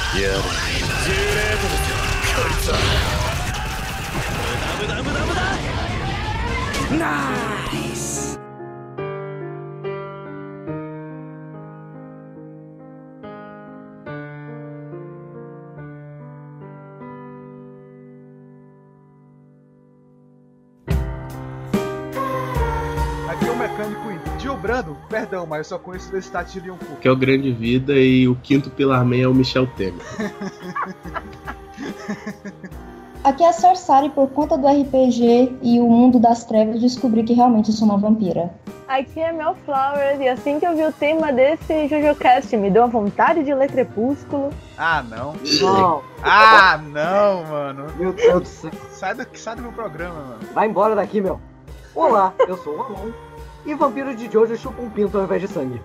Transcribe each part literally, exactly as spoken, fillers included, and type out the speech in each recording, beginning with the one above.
やれじゅうレートですよこいつは無駄無駄無駄無駄ナイス。 Aqui é o mecânico Diobrando, perdão, mas eu só conheço desse Tati de um pouco. Que é o Grande Vida e o quinto Pilar Man é o Michel Temer. Aqui é a Cersari, por conta do R P G e o mundo das trevas, descobri que realmente sou uma vampira. Aqui é Mel Flowers, e assim que eu vi o tema desse JoJoCast, me deu a vontade de ler Crepúsculo. Ah, não. Não. Ah, não, mano. Meu Deus do céu. Sai do, sai do meu programa, mano. Vai embora daqui, meu. Olá, eu sou o Amon. E vampiro de Jojo chupa um pinto ao invés de sangue.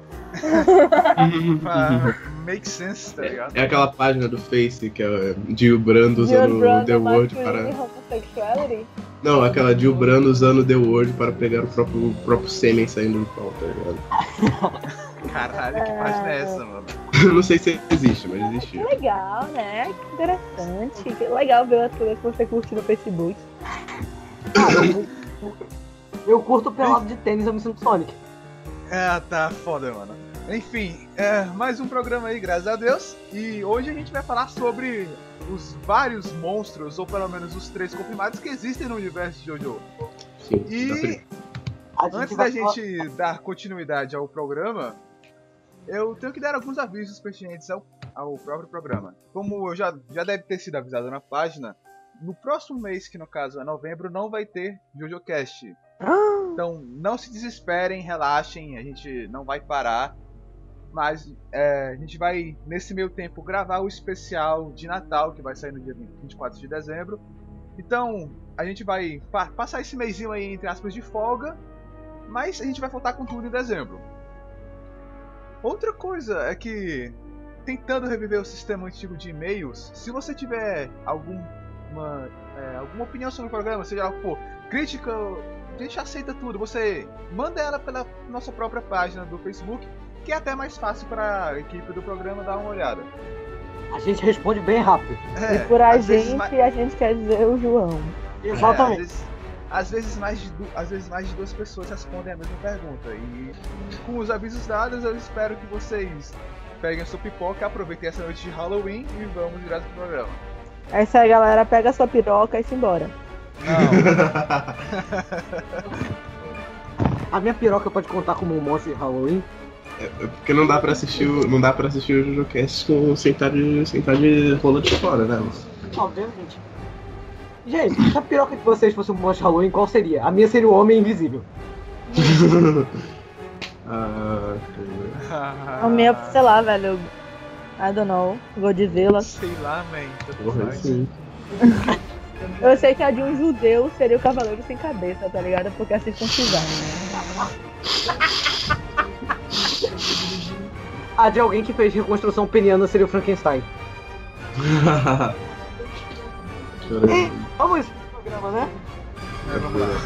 Ah, make sense, tá ligado? É aquela página do Face que é Gil Brando usando Brando, The Word para... Homosexuality? Não, aquela Gil Brando usando The Word para pegar o próprio, o próprio sêmen saindo do pau, tá ligado? Caralho, que página é essa, mano? Não sei se existe, mas existe. Que legal, né? Que interessante. Que legal ver as coisas que você curte no Facebook. Ah, eu, eu curto pelado de tênis, eu me sinto Sonic. Ah, tá foda, mano. Enfim, é, mais um programa aí, graças a Deus. E hoje a gente vai falar sobre os vários monstros, ou pelo menos os três confirmados, que existem no universo de JoJo. Sim, E antes da gente dar continuidade ao programa, eu tenho que dar alguns avisos pertinentes ao, ao próprio programa. Como eu já, já deve ter sido avisado na página, no próximo mês, que no caso é novembro, não vai ter JoJoCast. Então não se desesperem, relaxem, a gente não vai parar. Mas é, a gente vai, nesse meio tempo, gravar o especial de Natal, que vai sair no dia vinte e quatro de dezembro. Então, a gente vai pa- passar esse mêsinho aí, entre aspas, de folga. Mas a gente vai voltar com tudo em dezembro. Outra coisa é que, tentando reviver o sistema antigo de e-mails, se você tiver alguma, é, alguma opinião sobre o programa, seja lá o que for, crítica, a gente aceita tudo. Você manda ela pela nossa própria página do Facebook, que é até mais fácil para a equipe do programa dar uma olhada. A gente responde bem rápido. É, E por a às vezes gente, mais- a gente quer dizer o João. Exatamente. É, às, vezes, às, vezes mais de du... às vezes mais de duas pessoas respondem a mesma pergunta. E com os avisos dados, eu espero que vocês peguem a sua pipoca, aproveitem essa noite de Halloween e vamos direto pro programa. É isso aí, galera. Pega a sua piroca e se embora. A minha piroca pode contar como um monstro de Halloween? É porque não dá pra assistir o, não dá pra assistir o JoJoCast com sentar de, sentar de rola de fora, né? Obviamente. Gente, se a piroca de vocês fosse um monstro de Halloween, qual seria? A minha seria o Homem Invisível. ah, O meu, sei lá, velho. I don't know. Godzilla. Sei lá, man. porra, assim. Eu sei que a de um judeu seria o Cavaleiro Sem Cabeça, tá ligado? Porque é circuncisado, né? A de alguém que fez reconstrução peniana seria o Frankenstein. Chorando. Vamos pro programa, né? É, vamos lá.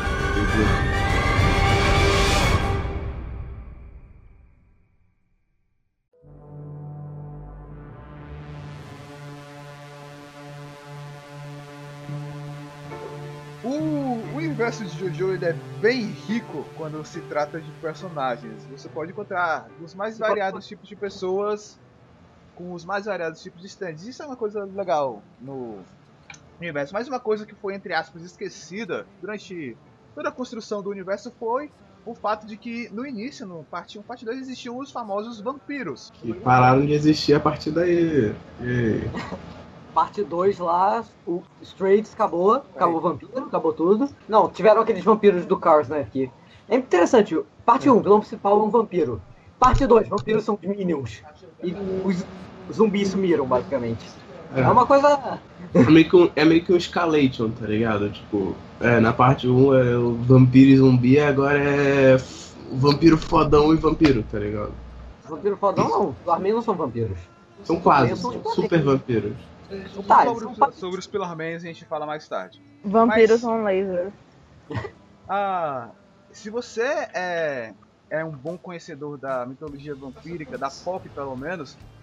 O universo de JoJo ele é bem rico quando se trata de personagens. Você pode encontrar os mais variados tipos de pessoas com os mais variados tipos de stands. Isso é uma coisa legal no universo. Mas uma coisa que foi, entre aspas, esquecida durante toda a construção do universo foi o fato de que no início, no parte um, parte dois, existiam os famosos vampiros. E pararam de existir a partir daí. E... Parte dois lá, o Straits acabou, acabou o vampiro, acabou tudo. Não, tiveram aqueles vampiros do Cars, né, aqui. É interessante, parte um, vilão principal é um vampiro. Parte dois, vampiros são minions. E os zumbis sumiram, basicamente. É, é uma coisa... É meio, que um, é meio que um escalation, tá ligado? Tipo, é, na parte um é o vampiro e zumbi, agora é o vampiro fodão e vampiro, tá ligado? Vampiro fodão não, os Armin não são vampiros. São quase, São super vampiros. Tá, sobre, são os, pa- sobre os Pillarmans a gente fala mais tarde. Vampiros Mas- são lasers. Ah, se você é, é um bom conhecedor da mitologia vampírica, da pop pelo menos,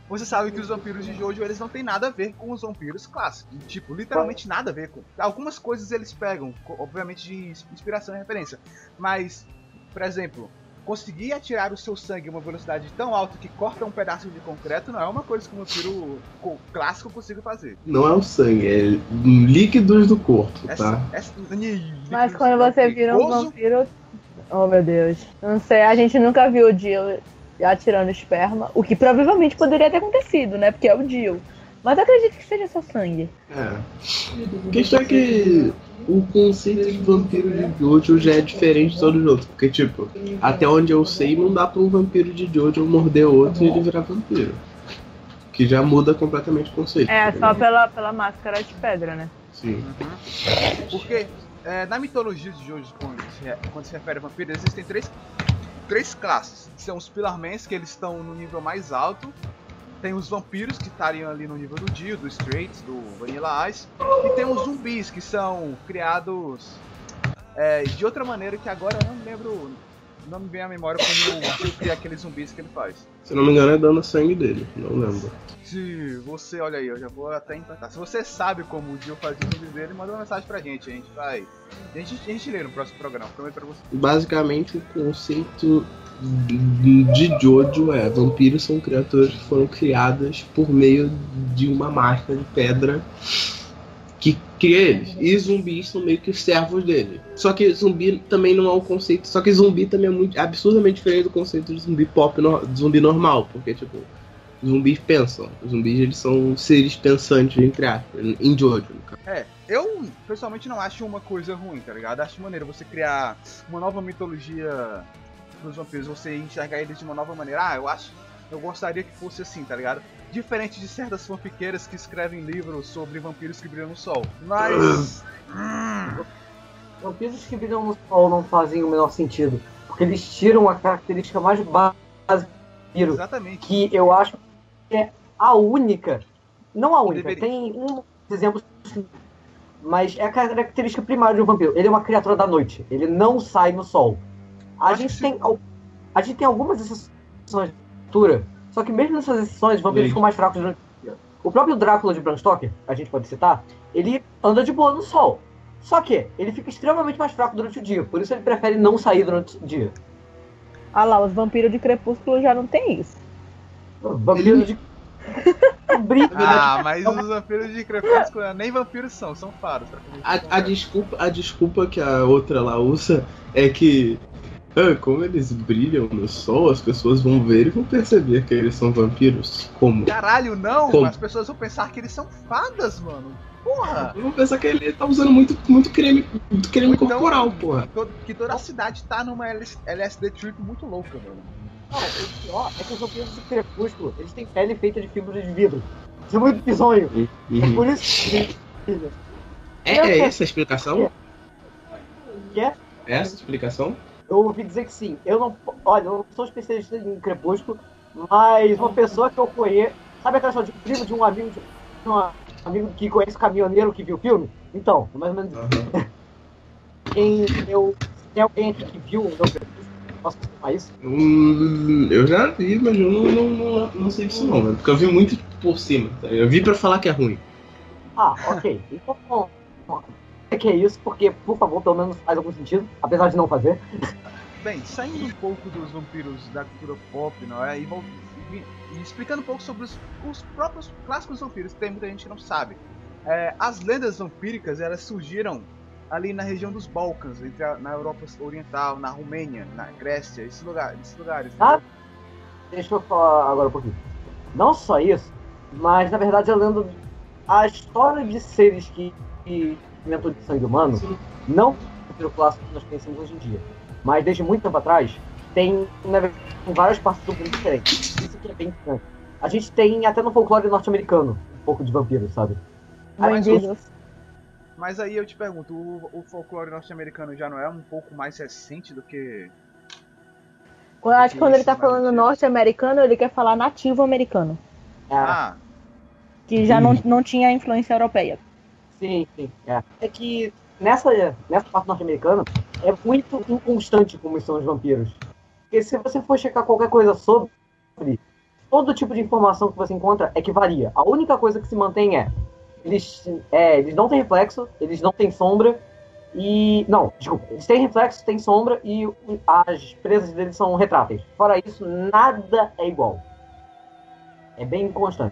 você sabe que os vampiros de Jojo, eles não tem nada a ver com os vampiros clássicos. Tipo, literalmente nada a ver com... Algumas coisas eles pegam, obviamente de inspiração e referência. Mas, por exemplo, conseguir atirar o seu sangue a uma velocidade tão alta que corta um pedaço de concreto não é uma coisa que um vampiro clássico consiga fazer. Não é o sangue, é líquidos do corpo, tá? Essa, essa, Mas quando você vira um vampiro... Oh, meu Deus. Não sei, a gente nunca viu o Jill atirando esperma, o que provavelmente poderia ter acontecido, né? Porque é o Jill. Mas eu acredito que seja só sangue. É. A questão é que o conceito de vampiro de Jojo já é diferente de todos os outros. Porque, tipo, até onde eu sei, não dá pra um vampiro de Jojo morder outro e ele virar vampiro. Que já muda completamente o conceito. É, tá só pela, pela máscara de pedra, né? Sim. Uhum. Porque é, na mitologia de Jojo, quando se, quando se refere a vampiro, existem três, três classes. São os Pillarmans, que eles estão no nível mais alto. Tem os vampiros, que estariam ali no nível do Dio, do Straits, do Vanilla Ice. E tem os zumbis, que são criados é, de outra maneira, que agora eu não me lembro, não me vem à memória como o Dio cria aqueles zumbis que ele faz. Se não me engano é dando sangue dele, não lembro. Se você, olha aí, eu já vou até implantar. Se você sabe como o Dio faz os zumbis dele, manda uma mensagem pra gente, a gente vai... A gente, a gente lê no próximo programa, prometo pra você. Basicamente o conceito de Jojo é: vampiros são criaturas que foram criadas por meio de uma máquina de pedra que cria eles. E zumbis são meio que os servos dele. Só que zumbi também não é o conceito. Só que zumbi também é muito absurdamente diferente do conceito de zumbi pop, no, zumbi normal. Porque, tipo, zumbis pensam. Os zumbis, eles são seres pensantes, entre aspas, em Jojo, no caso. É, eu pessoalmente não acho uma coisa ruim, tá ligado? Acho maneiro você criar uma nova mitologia dos vampiros, você enxergar eles de uma nova maneira. Ah, eu acho, eu gostaria que fosse assim, tá ligado? Diferente de certas fanfiqueiras que escrevem livros sobre vampiros que brilham no sol. Mas... Vampiros que brilham no sol não fazem o menor sentido, porque eles tiram a característica mais básica do vampiro. Exatamente. Que eu acho que é a única, não a única, Deveria. tem um exemplo, mas é a característica primária de um vampiro. Ele é uma criatura da noite, ele não sai no sol. A Acho gente, que tem, a gente tem algumas exceções de cultura, só que mesmo nessas exceções, os vampiros ficam mais fracos durante o dia. O próprio Drácula de Bram Stoker, a gente pode citar, ele anda de boa no sol. Só que ele fica extremamente mais fraco durante o dia, por isso ele prefere não sair durante o dia. Ah lá, os vampiros de Crepúsculo já não tem isso. Vampiro de... Ah, mas os vampiros de Crepúsculo nem vampiros são, são faros. A, a, desculpa, a desculpa que a outra lá usa é que, ah, como eles brilham no sol, as pessoas vão ver e vão perceber que eles são vampiros. Como? Caralho, não! Como? As pessoas vão pensar que eles são fadas, mano. Porra! Eu vou pensar que ele tá usando muito, muito creme, muito creme Então, corporal, porra. Que, que toda a cidade tá numa L S D trip muito louca, mano. Não, o pior é que os vampiros de Crepúsculo, eles têm pele feita de fibra de vidro. Isso é muito bizonho. Uhum. É por isso que... É, é essa a explicação? Que é? É essa a explicação? Eu ouvi dizer que sim. Eu não... Olha, eu não sou especialista em Crepúsculo, mas uma pessoa que eu conheço... Sabe aquela história de primo de um amigo de um amigo que conhece o caminhoneiro que viu o filme? Então, mais ou menos isso. Uhum. Quem eu... Tem alguém aqui que viu o meu Crepúsculo? Posso falar isso? Hum, eu já vi, mas eu não, não, não, não sei disso não, né? Porque eu vi muito por cima, tá? Eu vi pra falar que é ruim. Ah, ok. Então, bom, é que é isso, porque, por favor, pelo menos faz algum sentido, apesar de não fazer. Bem, saindo um pouco dos vampiros da cultura pop, não é? E, vol- e- e explicando um pouco sobre os, os próprios clássicos vampiros, que tem muita gente que não sabe. É, as lendas vampíricas, elas surgiram ali na região dos Balcãs, entre a, na Europa Oriental, na Romênia, na Grécia, esses lugares. Esses lugares Ah, deixa eu falar agora um pouquinho. Não só isso, mas na verdade eu lendo a história de seres que que inventou de sangue humano, não o clássico que nós conhecemos hoje em dia, mas desde muito tempo atrás, tem né, em várias partes do mundo diferentes. Isso que é bem interessante. A gente tem até no folclore norte-americano um pouco de vampiros, sabe? Mas, Bandidos. mas aí eu te pergunto, o, o folclore norte-americano já não é um pouco mais recente do que... Eu acho que quando ele tá Isso, mas falando antigo. norte-americano, ele quer falar nativo americano. Ah, Ah, Que já não, não tinha influência europeia. sim, sim. É, é que nessa, nessa parte norte-americana é muito inconstante como são os vampiros. Porque se você for checar qualquer coisa sobre, todo tipo de informação que você encontra é que varia. A única coisa que se mantém é eles, é, eles não têm reflexo, eles não têm sombra e... Não, desculpa. Eles têm reflexo, têm sombra e as presas deles são retráteis. Fora isso, nada é igual. É bem constante.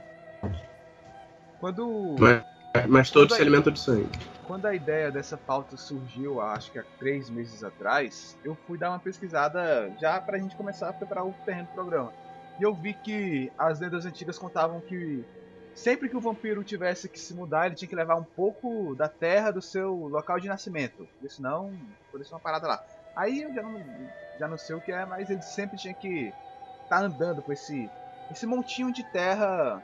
Quando... Mas, mas todos quando se alimentam de sangue. Quando a ideia dessa pauta surgiu, acho que há três meses atrás, eu fui dar uma pesquisada já pra gente começar a preparar o terreno do programa. E eu vi que as lendas antigas contavam que sempre que o vampiro tivesse que se mudar, ele tinha que levar um pouco da terra do seu local de nascimento. Porque senão, poderia ser uma parada lá. Aí eu já não, já não sei o que é, mas ele sempre tinha que estar tá andando com esse, esse montinho de terra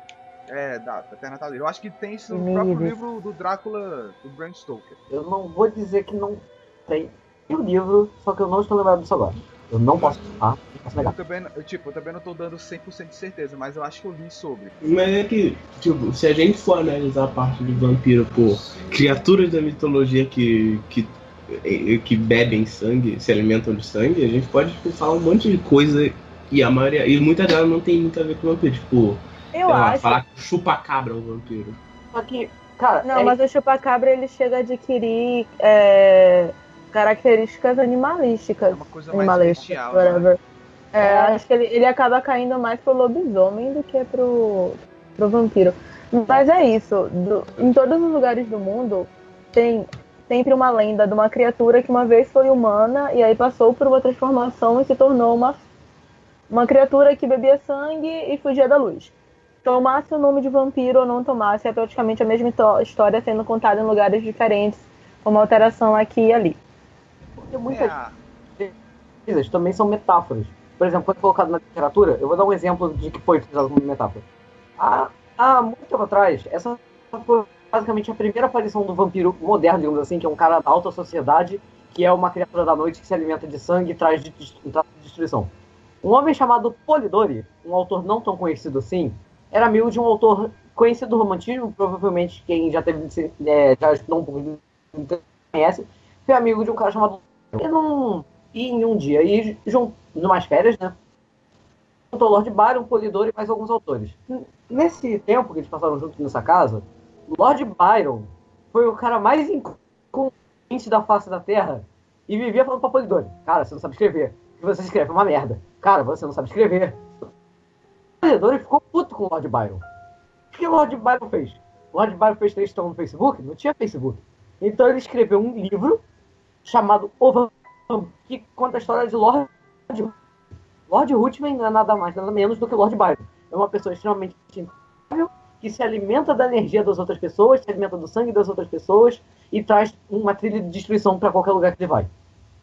é, da, da terra natal dele. Eu acho que tem isso no próprio livro do Drácula, do Bram Stoker. Eu não vou dizer que não tem o livro, só que eu não estou lembrado disso agora. Eu não posso falar, não posso negar. Eu também, eu, tipo, eu também não tô dando cem por cento de certeza, mas eu acho que eu li sobre. Mas é que, tipo, se a gente for analisar a parte de vampiro por criaturas da mitologia que, que, que bebem sangue, se alimentam de sangue, a gente pode tipo, falar um monte de coisa e a maioria, e muita delas não tem muito a ver com vampiro. Tipo, eu lá, acho. falar que chupa-cabra é um vampiro. Só que, cara... Não, é... mas o chupacabra ele chega a adquirir... É... características animalísticas. É uma coisa mais bestial, whatever. Né? É, é. Acho que ele, ele acaba caindo mais pro lobisomem do que pro, pro vampiro. Mas é isso. Do, em todos os lugares do mundo tem sempre uma lenda de uma criatura que uma vez foi humana e aí passou por uma transformação e se tornou uma, uma criatura que bebia sangue e fugia da luz. Tomasse o nome de vampiro ou não tomasse, é praticamente a mesma história sendo contada em lugares diferentes, com uma alteração aqui e ali. Porque muitas é. coisas também são metáforas. Por exemplo, quando colocado na literatura, eu vou dar um exemplo de que foi utilizado como metáfora. Há, há muito tempo atrás, essa foi basicamente a primeira aparição do vampiro moderno, digamos assim, que é um cara da alta sociedade, que é uma criatura da noite que se alimenta de sangue e traz de, de, de destruição. Um homem chamado Polidori, um autor não tão conhecido assim, era amigo de um autor conhecido do romantismo, provavelmente quem já teve é, já estudou um pouco de conhece, foi amigo de um cara chamado... E, num, e em um dia, e junto, numas férias, né? Juntou Lord Byron, Polidori e mais alguns autores. Nesse tempo que eles passaram juntos nessa casa, Lord Byron foi o cara mais inconveniente da face da Terra e vivia falando pra Polidori: cara, você não sabe escrever. O que você escreve é uma merda. Cara, você não sabe escrever. Polidori ficou puto com o Lord Byron. O que o Lord Byron fez? O Lord Byron fez textão no Facebook? Não tinha Facebook. Então ele escreveu um livro chamado O Vampiro, que conta a história de Lord Lord Ruthven não é nada mais, nada menos do que Lord Byron. É uma pessoa extremamente instável, que se alimenta da energia das outras pessoas, se alimenta do sangue das outras pessoas e traz uma trilha de destruição para qualquer lugar que ele vai.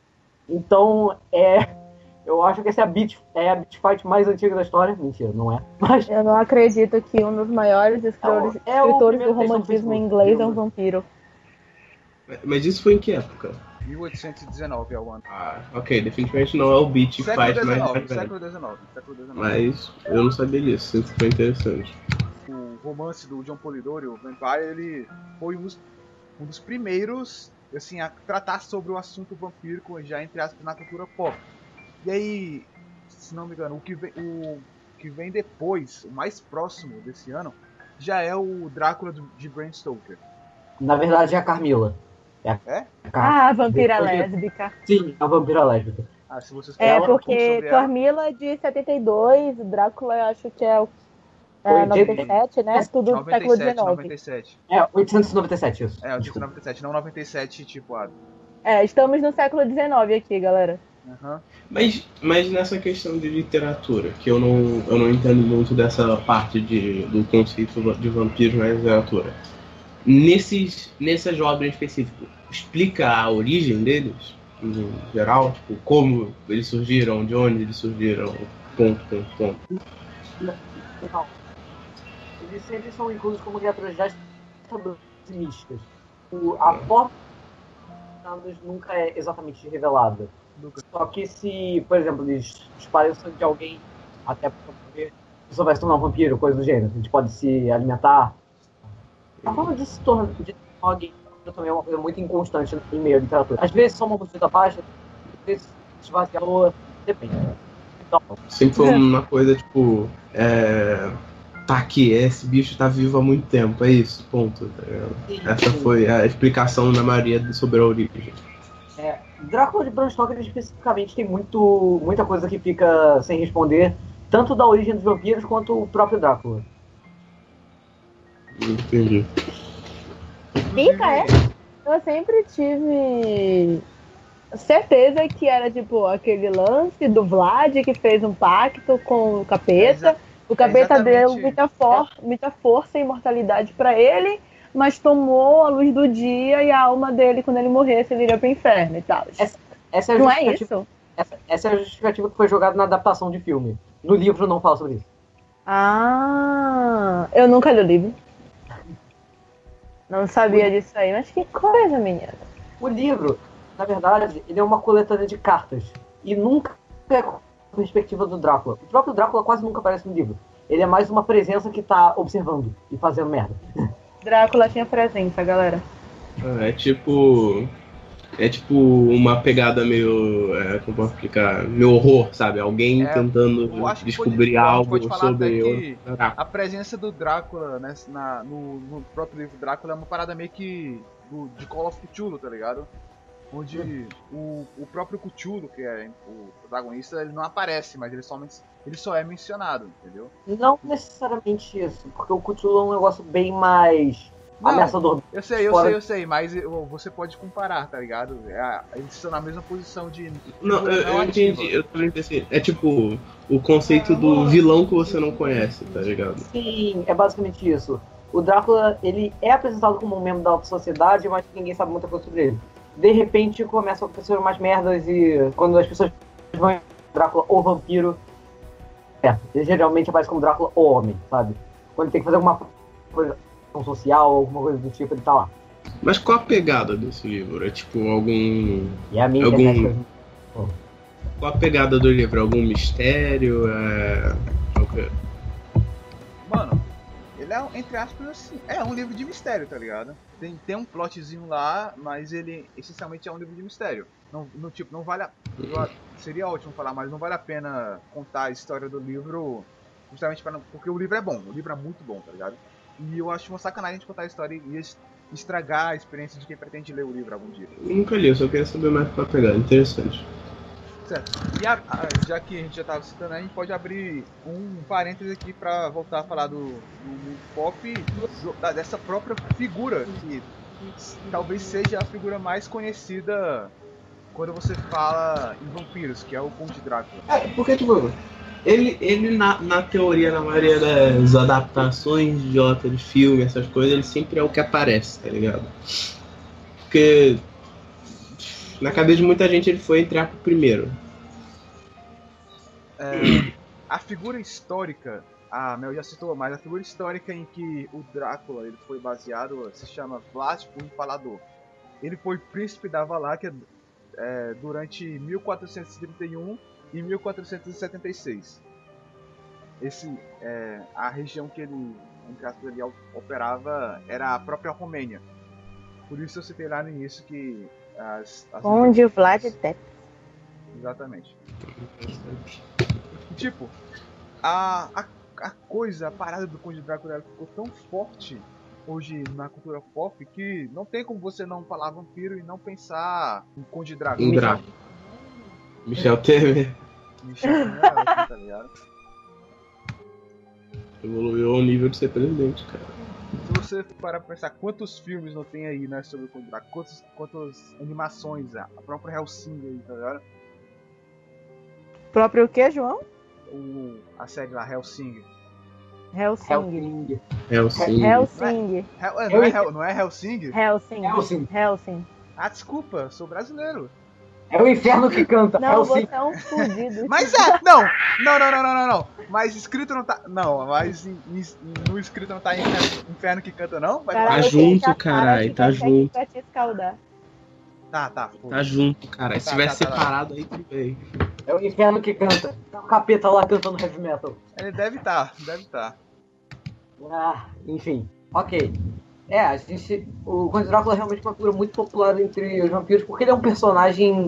Então, é... eu acho que essa é a beat, é a beat fight mais antiga da história. Mentira, não é. Mas... eu não acredito que um dos maiores escritores, é o, é escritores do romantismo em inglês é um vampiro. Mas isso foi em que época? mil oitocentos e dezenove é o ano. Ah, ok, definitivamente não é o beat fight mais dezenove, século dezenove, século dezenove. Mas eu não sabia disso, isso foi interessante. O romance do John Polidori, o Vampire, ele foi um dos, um dos primeiros assim, a tratar sobre o assunto vampírico já entre aspas na cultura pop. E aí, se não me engano, o que vem, o que vem depois, o mais próximo desse ano, já é o Drácula de Bram Stoker. Na verdade é a Carmila. É? A é? Ah, a vampira lésbica. Sim, a vampira lésbica. Ah, se vocês é, porque Carmila é de setenta e dois, Drácula eu acho que é o é, noventa e sete, né? Tudo do século dezenove. noventa e sete. É, oitocentos e noventa e sete, isso. É, oitocentos e noventa e sete, não noventa e sete, tipo... Ah. É, estamos no século dezenove aqui, galera. Uhum. Mas, mas nessa questão de literatura, que eu não, eu não entendo muito dessa parte de, do conceito de vampiros na literatura. Nesses, nessas obras em específico, explica a origem deles, em geral? Tipo, como eles surgiram, de onde eles surgiram, ponto, ponto, ponto. Não. Eles sempre são inclusos como criaturas já estabelecidas místicas. O, a forma nunca é exatamente revelada. Nunca. Só que se, por exemplo, eles espalham o sangue de alguém até porque a pessoa vai se tornar um vampiro, coisa do gênero. A gente pode se alimentar. A forma de se tornar de alguém também é uma coisa muito inconstante em meio à literatura. Às vezes só uma mordida baixa, às vezes esvaziador, depende. Sempre foi uma coisa tipo. É... Tá aqui, esse bicho tá vivo há muito tempo, é isso, ponto. Tá? Essa foi a explicação da maioria sobre a origem. É, Drácula de Bram Stoker especificamente tem muito, muita coisa que fica sem responder, tanto da origem dos vampiros quanto o próprio Drácula. Entendi. Fica, é? Eu sempre tive certeza que era tipo aquele lance do Vlad que fez um pacto com o capeta. Exa- O capeta exatamente. deu muita, for muita força e imortalidade pra ele, mas tomou a luz do dia e a alma dele, quando ele morresse, ele iria pro inferno e tal. Essa, essa é a Não é justificativa- isso? Essa, essa é a justificativa que foi jogada na adaptação de filme. No livro não fala sobre isso. Ah, eu nunca li o livro. Não sabia disso aí, mas que coisa, menina. O livro, na verdade, ele é uma coletânea de cartas. E nunca é com a perspectiva do Drácula. O próprio Drácula quase nunca aparece no livro. Ele é mais uma presença que tá observando e fazendo merda. Drácula tinha presença, galera. É tipo. É tipo uma pegada meio. É, como posso explicar? Meio horror, sabe? Alguém É, tentando eu acho que descobrir pode- a gente algo pode falar sobre até que o Drácula. a presença do Drácula, né, na, no, no próprio livro Drácula é uma parada meio que do, de Call of Cthulhu, tá ligado? Onde o, o próprio Cthulhu, que é o protagonista, ele não aparece, mas ele, somente, ele só é mencionado, entendeu? Não necessariamente isso, porque o Cthulhu é um negócio bem mais Não, ameaçador. Eu sei, eu Fora- sei, eu sei, mas eu- você pode comparar, tá ligado? É a- eles estão na mesma posição de. Não, eu, eu ativa. entendi. Eu também pensei. É tipo o conceito do vilão que você não conhece, tá ligado? Sim, é basicamente isso. O Drácula, ele é apresentado como um membro da alta sociedade, mas ninguém sabe muita coisa sobre ele. De repente começam a acontecer umas merdas e quando as pessoas vão em Drácula ou vampiro, é, ele geralmente aparece como Drácula ou homem, sabe? Quando ele tem que fazer alguma coisa social, alguma coisa do tipo, ele tá lá. Mas qual a pegada desse livro? É tipo algum. E a minha Algum- internet... Qual a pegada do livro? Algum mistério? É. qual que é? Mano, ele é, entre aspas, assim, é um livro de mistério, tá ligado? Tem, tem um plotzinho lá, mas ele essencialmente é um livro de mistério. Não, não, tipo, não vale a, eu- seria ótimo falar, mas não vale a pena contar a história do livro justamente para não, porque o livro é bom, o livro é muito bom, tá ligado? E eu acho uma sacanagem de contar a história e es- estragar a experiência de quem pretende ler o livro algum dia. Eu nunca li, eu só queria saber mais qual a pegada. Interessante. Certo. E a- a- já que a gente já tava citando, a gente pode abrir um parêntese aqui pra voltar a falar do, do mundo pop, do- da- dessa própria figura, que talvez seja a figura mais conhecida quando você fala em vampiros, que é o Conde Drácula. É, porque, tipo, ele, ele na, na teoria, na maioria das adaptações idiota de filme, essas coisas, ele sempre é o que aparece, tá ligado? Porque na cabeça de muita gente ele foi entrar pro primeiro. É, a figura histórica, a Mel já citou, mas a figura histórica em que o Drácula ele foi baseado se chama Vlad o Empalador. Ele foi príncipe da Valáquia é, durante mil quatrocentos e trinta e um e mil quatrocentos e setenta e seis. Esse, é, a região que ele, entre aspas, ele operava era a própria Romênia. Por isso eu citei lá no início que as... as Onde o Vlad Tep. Exatamente. Tipo, a, a, a coisa, a parada do Conde Drácula ela ficou tão forte hoje na cultura pop que não tem como você não falar vampiro e não pensar em Conde Drácula. Em Drácula. Michel Temer Michel Temer é ótimo, tá ligado? evoluiu ao nível de ser presidente, cara. Se você parar pra pensar quantos filmes não tem aí, né, sobre o Conde Drácula, quantos, quantas animações, a própria Hellsing aí, tá ligado? Próprio o que, João? O, a série lá, Hellsing. Helsing. Hellsing. É o sim. Helsing. Hell, é, não, é, Hell- não é Hellsing? Helsing. Helsing. Helsing. Ah, desculpa, sou brasileiro. É o inferno que canta. Não, Hellsing. você é um fudido. Mas é, não, não, não, não, não, não, não. Mas escrito não tá. Não, mas em- em- no escrito não tá inferno, inferno que canta, não? Vai Caralho, Tá eu junto, tenho que caralho, cara de tá quem quer que junto. vai te escaldar. Tá, tá. foda. Tá junto, cara. Se Tá, tivesse tá, tá, tá. separado aí, tudo bem. É o inferno que canta. É o capeta lá cantando heavy metal. Ele deve tá, deve tá. Ah, enfim. Ok. É, a gente. O Conde Drácula é realmente uma figura muito popular entre os vampiros, porque ele é um personagem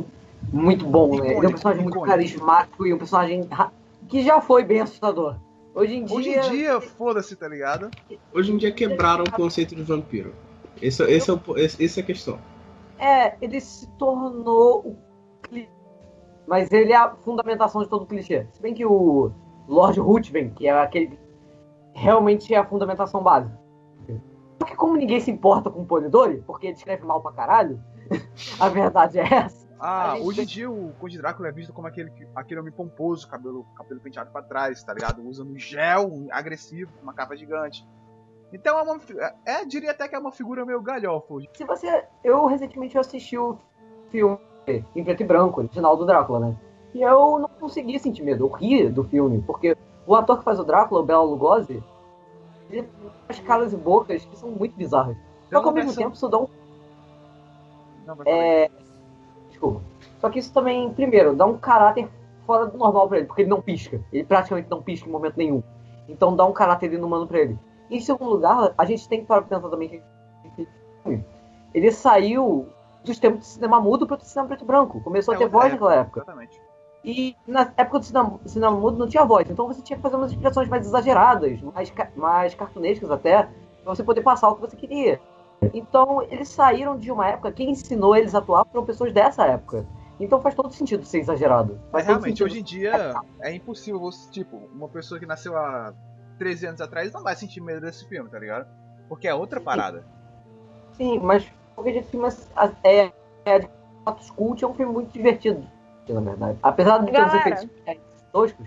muito bom, Icônico, né? Ele é um personagem muito icônico. carismático e um personagem ra- que já foi bem assustador. Hoje em dia. Hoje em dia, foda-se, tá ligado? Hoje em dia quebraram o conceito de vampiro. Esse, esse, é, o, esse, esse é a questão. É, ele se tornou o clichê. Mas ele é a fundamentação de todo o clichê. Se bem que o Lord Ruthven, que é aquele. Realmente é a fundamentação básica. Só que como ninguém se importa com o Polidori, porque ele escreve mal pra caralho, a verdade é essa. Ah, A gente hoje em tem- dia o Conde Drácula é visto como aquele, que- aquele homem pomposo, cabelo, cabelo penteado pra trás, tá ligado? Usando gel agressivo, uma capa gigante. Então é uma. fi- É, diria até que é uma figura meio galhofa hoje. Se você. Eu recentemente assisti o filme em preto e branco, original do Drácula, né? E eu não consegui sentir medo, eu ri do filme, porque o ator que faz o Drácula, o Bela Lugosi, ele tem umas caras e bocas que são muito bizarras. Só que ao mesmo versão- tempo isso dá um. Não, vai falar. É... Desculpa. Só que isso também, primeiro, dá um caráter fora do normal pra ele, porque ele não pisca. Ele praticamente não pisca em momento nenhum. Então dá um caráter inumano pra ele. Em segundo lugar, a gente tem que parar pra pensar também que esse filme, ele saiu dos tempos do cinema mudo para o cinema preto e branco. Começou É a ter outra voz naquela época. Exatamente. E na época do cinema, cinema mudo não tinha voz. Então você tinha que fazer umas expressões mais exageradas, mais, ca- mais cartunescas até, pra você poder passar o que você queria. Então eles saíram de uma época, quem ensinou eles a atuar foram pessoas dessa época. Então faz todo sentido ser exagerado. Mas Faz todo realmente, sentido. hoje em dia é impossível você, tipo, uma pessoa que nasceu há treze anos atrás não vai sentir medo desse filme, tá ligado? Porque é outra parada. Sim, mas o que esse filme é, é de fatos cult, é um filme muito divertido, na verdade. Apesar de ter uns Galera. efeitos toscos.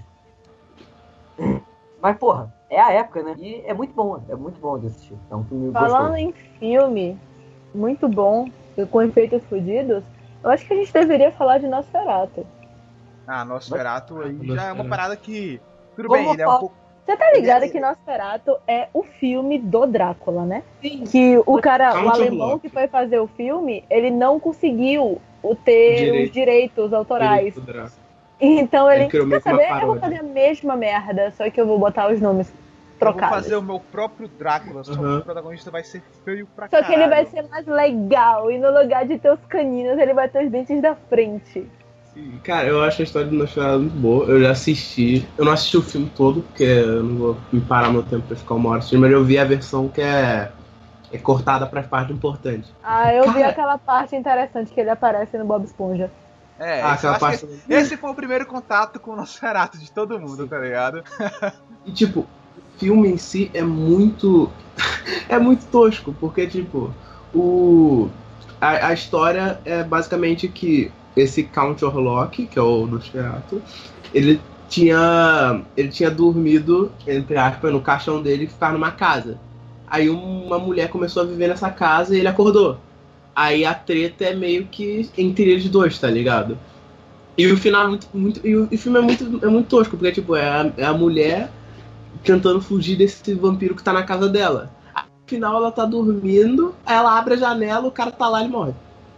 Mas, porra, é a época, né? E é muito bom, é muito bom de assistir. É um filme Falando gostoso. em filme muito bom, e com efeitos fodidos, eu acho que a gente deveria falar de Nosferatu. Ah, Nosferatu aí já é uma Nosferatu. parada que. Tudo Vamos bem, ele é um falar- pouco. Você tá ligado Ele- que Nosferatu é o filme do Drácula, né? Sim, Que o cara, Count o alemão Orlok. que foi fazer o filme, ele não conseguiu o ter Direito. os direitos autorais. Direito do Drácula. Então ele, Ele criou quer meio que uma saber? Eu vou paródia. fazer a mesma merda, só que eu vou botar os nomes Eu vou trocados. fazer o meu próprio Drácula, só que Uhum. o protagonista vai ser feio pra Só caralho. que ele vai ser mais legal, e no lugar de ter os caninos, ele vai ter os dentes da frente. Cara, eu acho a história do Nosferatu muito boa. Eu já assisti. Eu não assisti o filme todo, porque eu não vou me parar meu tempo pra ficar uma hora assistindo, mas eu vi a versão que é, é cortada pras partes importantes. Ah, eu vi Cara. aquela parte interessante que ele aparece no Bob Esponja. É, Ah, esse, eu aquela acho que parte. esse, esse foi o primeiro contato com o Nosferatu de todo mundo, tá ligado? E tipo, o filme em si é muito. é muito tosco, porque tipo, o. A, a história é basicamente que esse Count Orlok, que é o Nosferatu, ele tinha. ele tinha dormido, entre aspas, no caixão dele e ficar numa casa. Aí uma mulher começou a viver nessa casa e ele acordou. Aí a treta é meio que entre eles dois, tá ligado? E o final é muito. muito e o, e o filme é muito, é muito tosco, porque tipo, é a, é a mulher tentando fugir desse vampiro que tá na casa dela. No final ela tá dormindo, aí ela abre a janela, o cara tá lá e morre.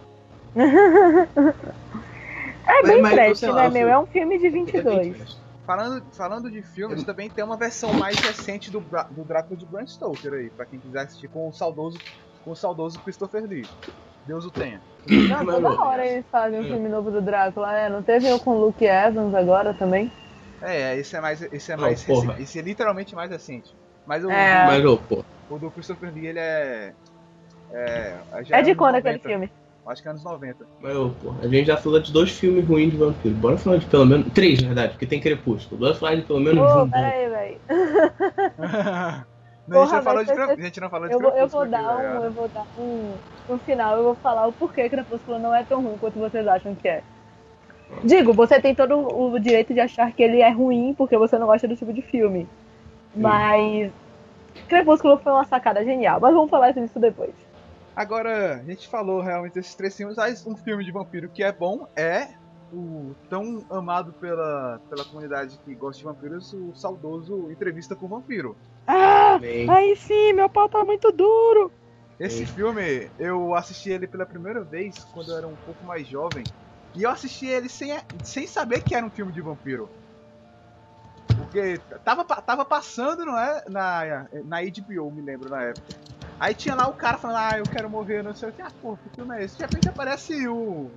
É bem Mas, trash, sei lá, né, o meu? filme- É um filme de vinte e É bem dois. trash. Falando, falando de filmes, também tem uma versão mais recente do, Bra- do Drácula de Bram Stoker aí, pra quem quiser assistir com o saudoso, com o saudoso Christopher Lee. Deus o tenha. Não, Mano, toda hora eles fazem um filme novo do Drácula, né? Não teve um com o Luke Evans agora também? É, esse é mais, esse é Não, mais porra. recente. Esse é literalmente mais recente. Mas o, É. Mas, ô, pô, o do Christopher Lee, ele é. É, já É de anos quando noventa. aquele filme? Acho que é anos noventa. mas, ô, pô, a gente já falou de dois filmes ruins de vampiro. Bora falar de pelo menos. Três, na verdade, porque tem Crepúsculo. Bora falar de pelo menos Ô, um bom. peraí, velho. Não, a, gente Porra, não falou vai de ser- Crepúsculo, a gente não falou de Eu vou, eu vou Crepúsculo dar aqui, um, velho. eu vou dar um. No final eu vou falar o porquê Crepúsculo não é tão ruim quanto vocês acham que é. Digo, você tem todo o direito de achar que ele é ruim porque você não gosta do tipo de filme. Mas Crepúsculo foi uma sacada genial. Mas vamos falar disso depois. Agora, a gente falou realmente desses três filmes, mas um filme de vampiro que é bom é o tão amado pela, pela comunidade que gosta de vampiros, o saudoso Entrevista com o Vampiro. Ah! Bem, Aí sim, meu pau tá muito duro! Esse filme, eu assisti ele pela primeira vez quando eu era um pouco mais jovem. E eu assisti ele sem, sem saber que era um filme de vampiro. Porque tava, tava passando, não é? Na, na H B O, me lembro, na época. Aí tinha lá o cara falando, ah, eu quero morrer, não sei o que. Ah, pô, que filme é esse? De repente aparece o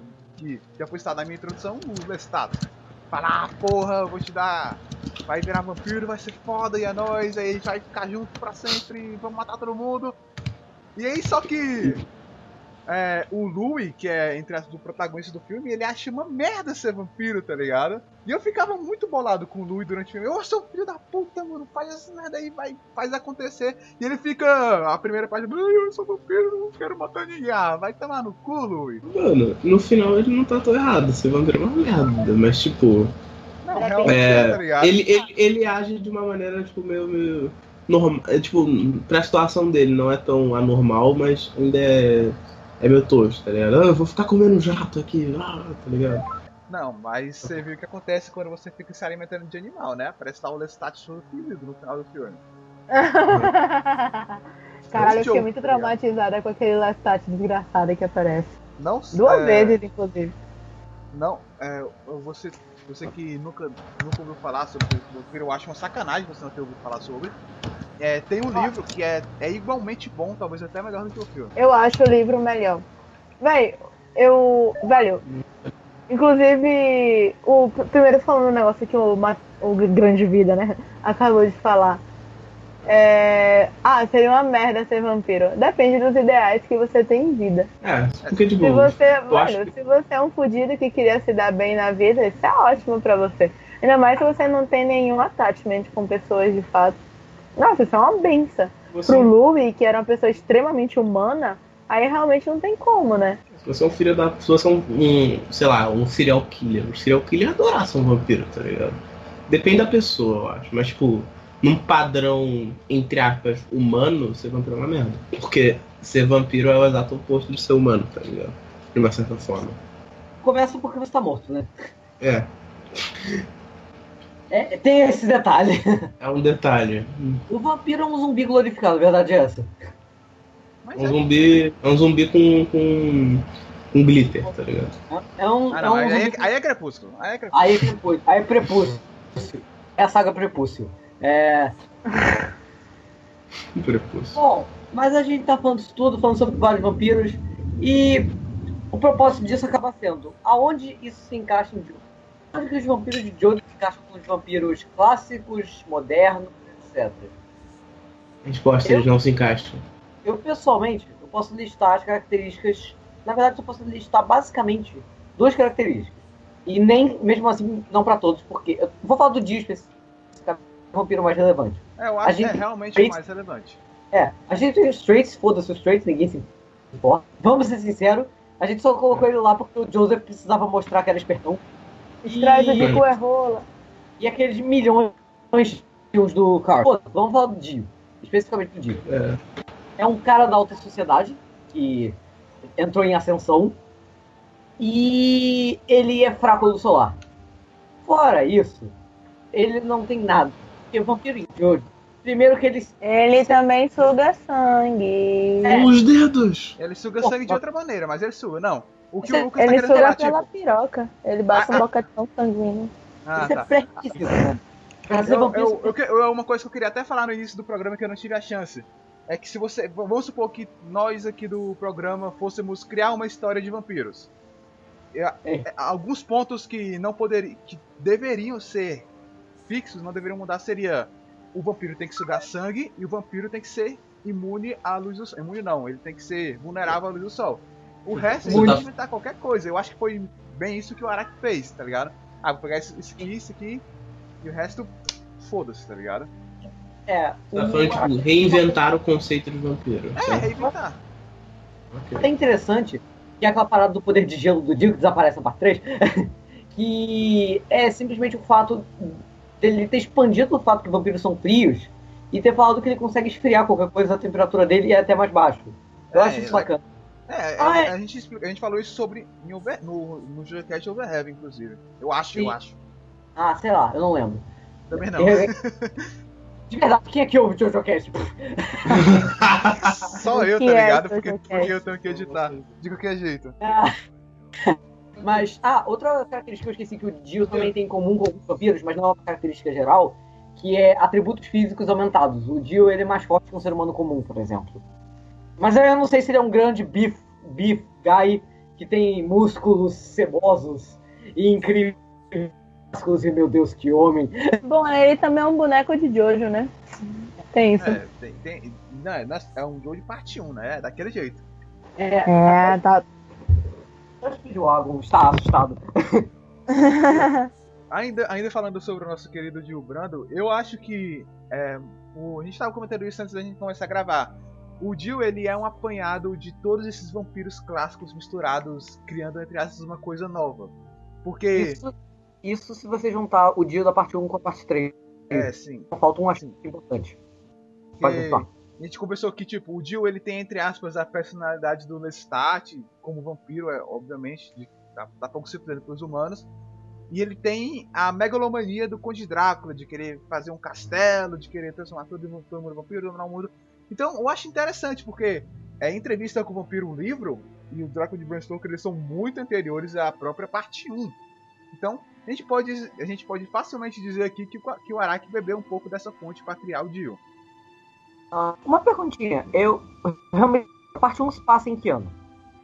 que já foi citado na minha introdução, o Lestat. Fala, ah, porra, eu vou te dar... Vai virar vampiro, vai ser foda, e é nóis, aí a gente vai ficar junto pra sempre, vamos matar todo mundo. E aí, só que... É, o Louis, que é, entre as do protagonista do filme, ele acha uma merda ser vampiro, tá ligado? E eu ficava muito bolado com o Louis durante o filme. Ô, seu filho da puta, mano, faz essa merda aí, vai, faz acontecer. E ele fica, a primeira parte, eu sou vampiro, não quero matar ninguém. Ah, vai tomar no cu, Louis. Mano, no final ele não tá tão errado, ser vampiro é uma merda, mas tipo... Não, realmente é, tá ligado? Ele, ele, ele age de uma maneira, tipo, meio... meio normal, é, tipo, pra situação dele não é tão anormal, mas ainda é... É meu tosto, tá ligado? Ah, eu vou ficar comendo jato aqui, ah, tá ligado? Não, mas você viu o que acontece quando você fica se alimentando de animal, né? Parece que tá o Lestat surpreendido no final do filme. Caralho, eu fiquei muito traumatizada com aquele Lestat desgraçado que aparece. Não, Duas é... vezes, inclusive. Não, é, você, você que nunca, nunca ouviu falar sobre o vampiro, eu acho uma sacanagem você não ter ouvido falar sobre. É, tem um livro que é, é igualmente bom, talvez até melhor do que o filme. Eu acho o livro melhor. Velho, eu... Velho, inclusive, o primeiro falando um negócio que o, o Grande Vida, né, acabou de falar. É... Ah, seria uma merda ser vampiro. Depende dos ideais que você tem em vida. É, porque de se boa. você, velho, que... se você é um fudido que queria se dar bem na vida, isso é ótimo pra você. Ainda mais se você não tem nenhum attachment com pessoas de fato. Nossa, isso é uma benção. Você... Pro Louis, que era uma pessoa extremamente humana, aí realmente não tem como, né? Se você é um filho da... Se você é um, um sei lá, um serial killer. Um serial killer adorar ser um vampiro, tá ligado? Depende da pessoa, eu acho. Mas, tipo, num padrão, entre aspas, humano, ser vampiro é uma merda. Porque ser vampiro é o exato oposto de ser humano, tá ligado? De uma certa forma. Começa porque você tá morto, né? É. É, tem esse detalhe. É um detalhe. O vampiro é um zumbi glorificado, a verdade é essa. É um zumbi. É um zumbi com. com. com glitter, tá ligado? É um. Ah, não, é um aí, zumbi... aí é crepúsculo. Aí é crepúsculo. Aí é crepúsculo. Aí é prepúcio. É a saga prepúcio. É. Prepúcio. Bom, mas a gente tá falando disso tudo, falando sobre vários vampiros. E o propósito disso acaba sendo aonde isso se encaixa em Jojo. Onde que os vampiros de Jojo se encaixam com os vampiros clássicos, modernos, etcétera. A resposta, eu, eles não se encaixam. Eu, pessoalmente, eu posso listar as características... Na verdade, eu posso listar basicamente duas características. E nem, mesmo assim, não pra todos, porque... Eu vou falar do Dio especificamente, o vampiro mais relevante. É, eu acho a gente, que é realmente o mais relevante. É, a gente tem os Straits, foda-se os Straits, ninguém se importa. Vamos ser sinceros, a gente só colocou ele lá porque o Joseph precisava mostrar que era espertão. Traz a de rola. E aqueles milhões de filmes do Carl. Pô, vamos falar do Dio, especificamente do Dio. É. É um cara da alta sociedade que entrou em ascensão e ele é fraco do solar. Fora isso, ele não tem nada. Porque o vampiro em Jojo, primeiro que ele... Ele também suga sangue. É. Os dedos! Ele suga Pô, sangue de outra maneira, mas ele suga, não. O que ele o Lucas ele tá suga falar, pela tipo... piroca. Ele bate ah, um bocadão sanguíneo. Ah, Isso tá. é pré-requisito, né? Eu, eu, eu, eu, uma coisa que eu queria até falar no início do programa que eu não tive a chance. É que se você... Vamos supor que nós aqui do programa fôssemos criar uma história de vampiros. É. É, alguns pontos que não poderiam... que deveriam ser fixos, não deveriam mudar, seria... O vampiro tem que sugar sangue e o vampiro tem que ser imune à luz do sol. Imune não, ele tem que ser vulnerável à luz do sol. O resto você pode inventar qualquer coisa. Eu acho que foi bem isso que o Araki fez, tá ligado? Ah, vou pegar isso aqui, isso aqui e o resto, foda-se, tá ligado? É. Tá falando, tipo, reinventar o conceito de vampiro. É, certo? Reinventar. Okay. É interessante que é aquela parada do poder de gelo do Dio que desaparece na parte três, que é simplesmente o fato dele ter expandido o fato que vampiros são frios e ter falado que ele consegue esfriar qualquer coisa, a temperatura dele é até mais baixo. Eu é, acho isso bacana. É, ah, é, é. A, gente, a gente falou isso sobre em over, no, no JojoCast Overheaven, inclusive. Eu acho, Sim. eu acho. Ah, sei lá, eu não lembro. Também não. Eu, de verdade, quem é que ouve o JojoCast? Só eu, tá ligado? Porque, porque eu tenho que editar. De qualquer jeito. Ah. Mas, ah, outra característica que eu esqueci que o Dio também tem em comum com alguns vampiros, mas não é uma característica geral, que é atributos físicos aumentados. O Dio, ele é mais forte que um ser humano comum, por exemplo. Mas eu não sei se ele é um grande beef, beef guy que tem músculos cebosos e incríveis músculos, e meu Deus, que homem. Bom, ele também é um boneco de Jojo, né? Tem isso. É, tem, tem, não, é, é um Jojo parte um, né? É daquele jeito. É, É, tá. O Agon está assustado. Ainda, ainda falando sobre o nosso querido Gil Brando, eu acho que é, o, a gente estava comentando isso antes da gente começar a gravar. O Gil, ele é um apanhado de todos esses vampiros clássicos misturados, criando entre aspas uma coisa nova. Porque Isso, isso se você juntar o Gil da parte um com a parte três. é, sim. Falta um aspecto importante. Pode Porque falar. a gente conversou que tipo, o Gil, ele tem entre aspas a personalidade do Lestat, como vampiro, é obviamente, de, tá, tá pouco se fudendo pelos humanos. E ele tem a megalomania do Conde Drácula, de querer fazer um castelo, de querer transformar todo mundo em vampiro, dominar o mundo. Então eu acho interessante, porque é Entrevista com o Vampiro, um livro, e o Drácula de Bram Stoker, eles são muito anteriores à própria parte um. Então a gente pode, a gente pode facilmente dizer aqui que, que o Araki bebeu um pouco dessa fonte para criar o Dio. Uh, uma perguntinha. Eu realmente. A parte um se passa em que ano?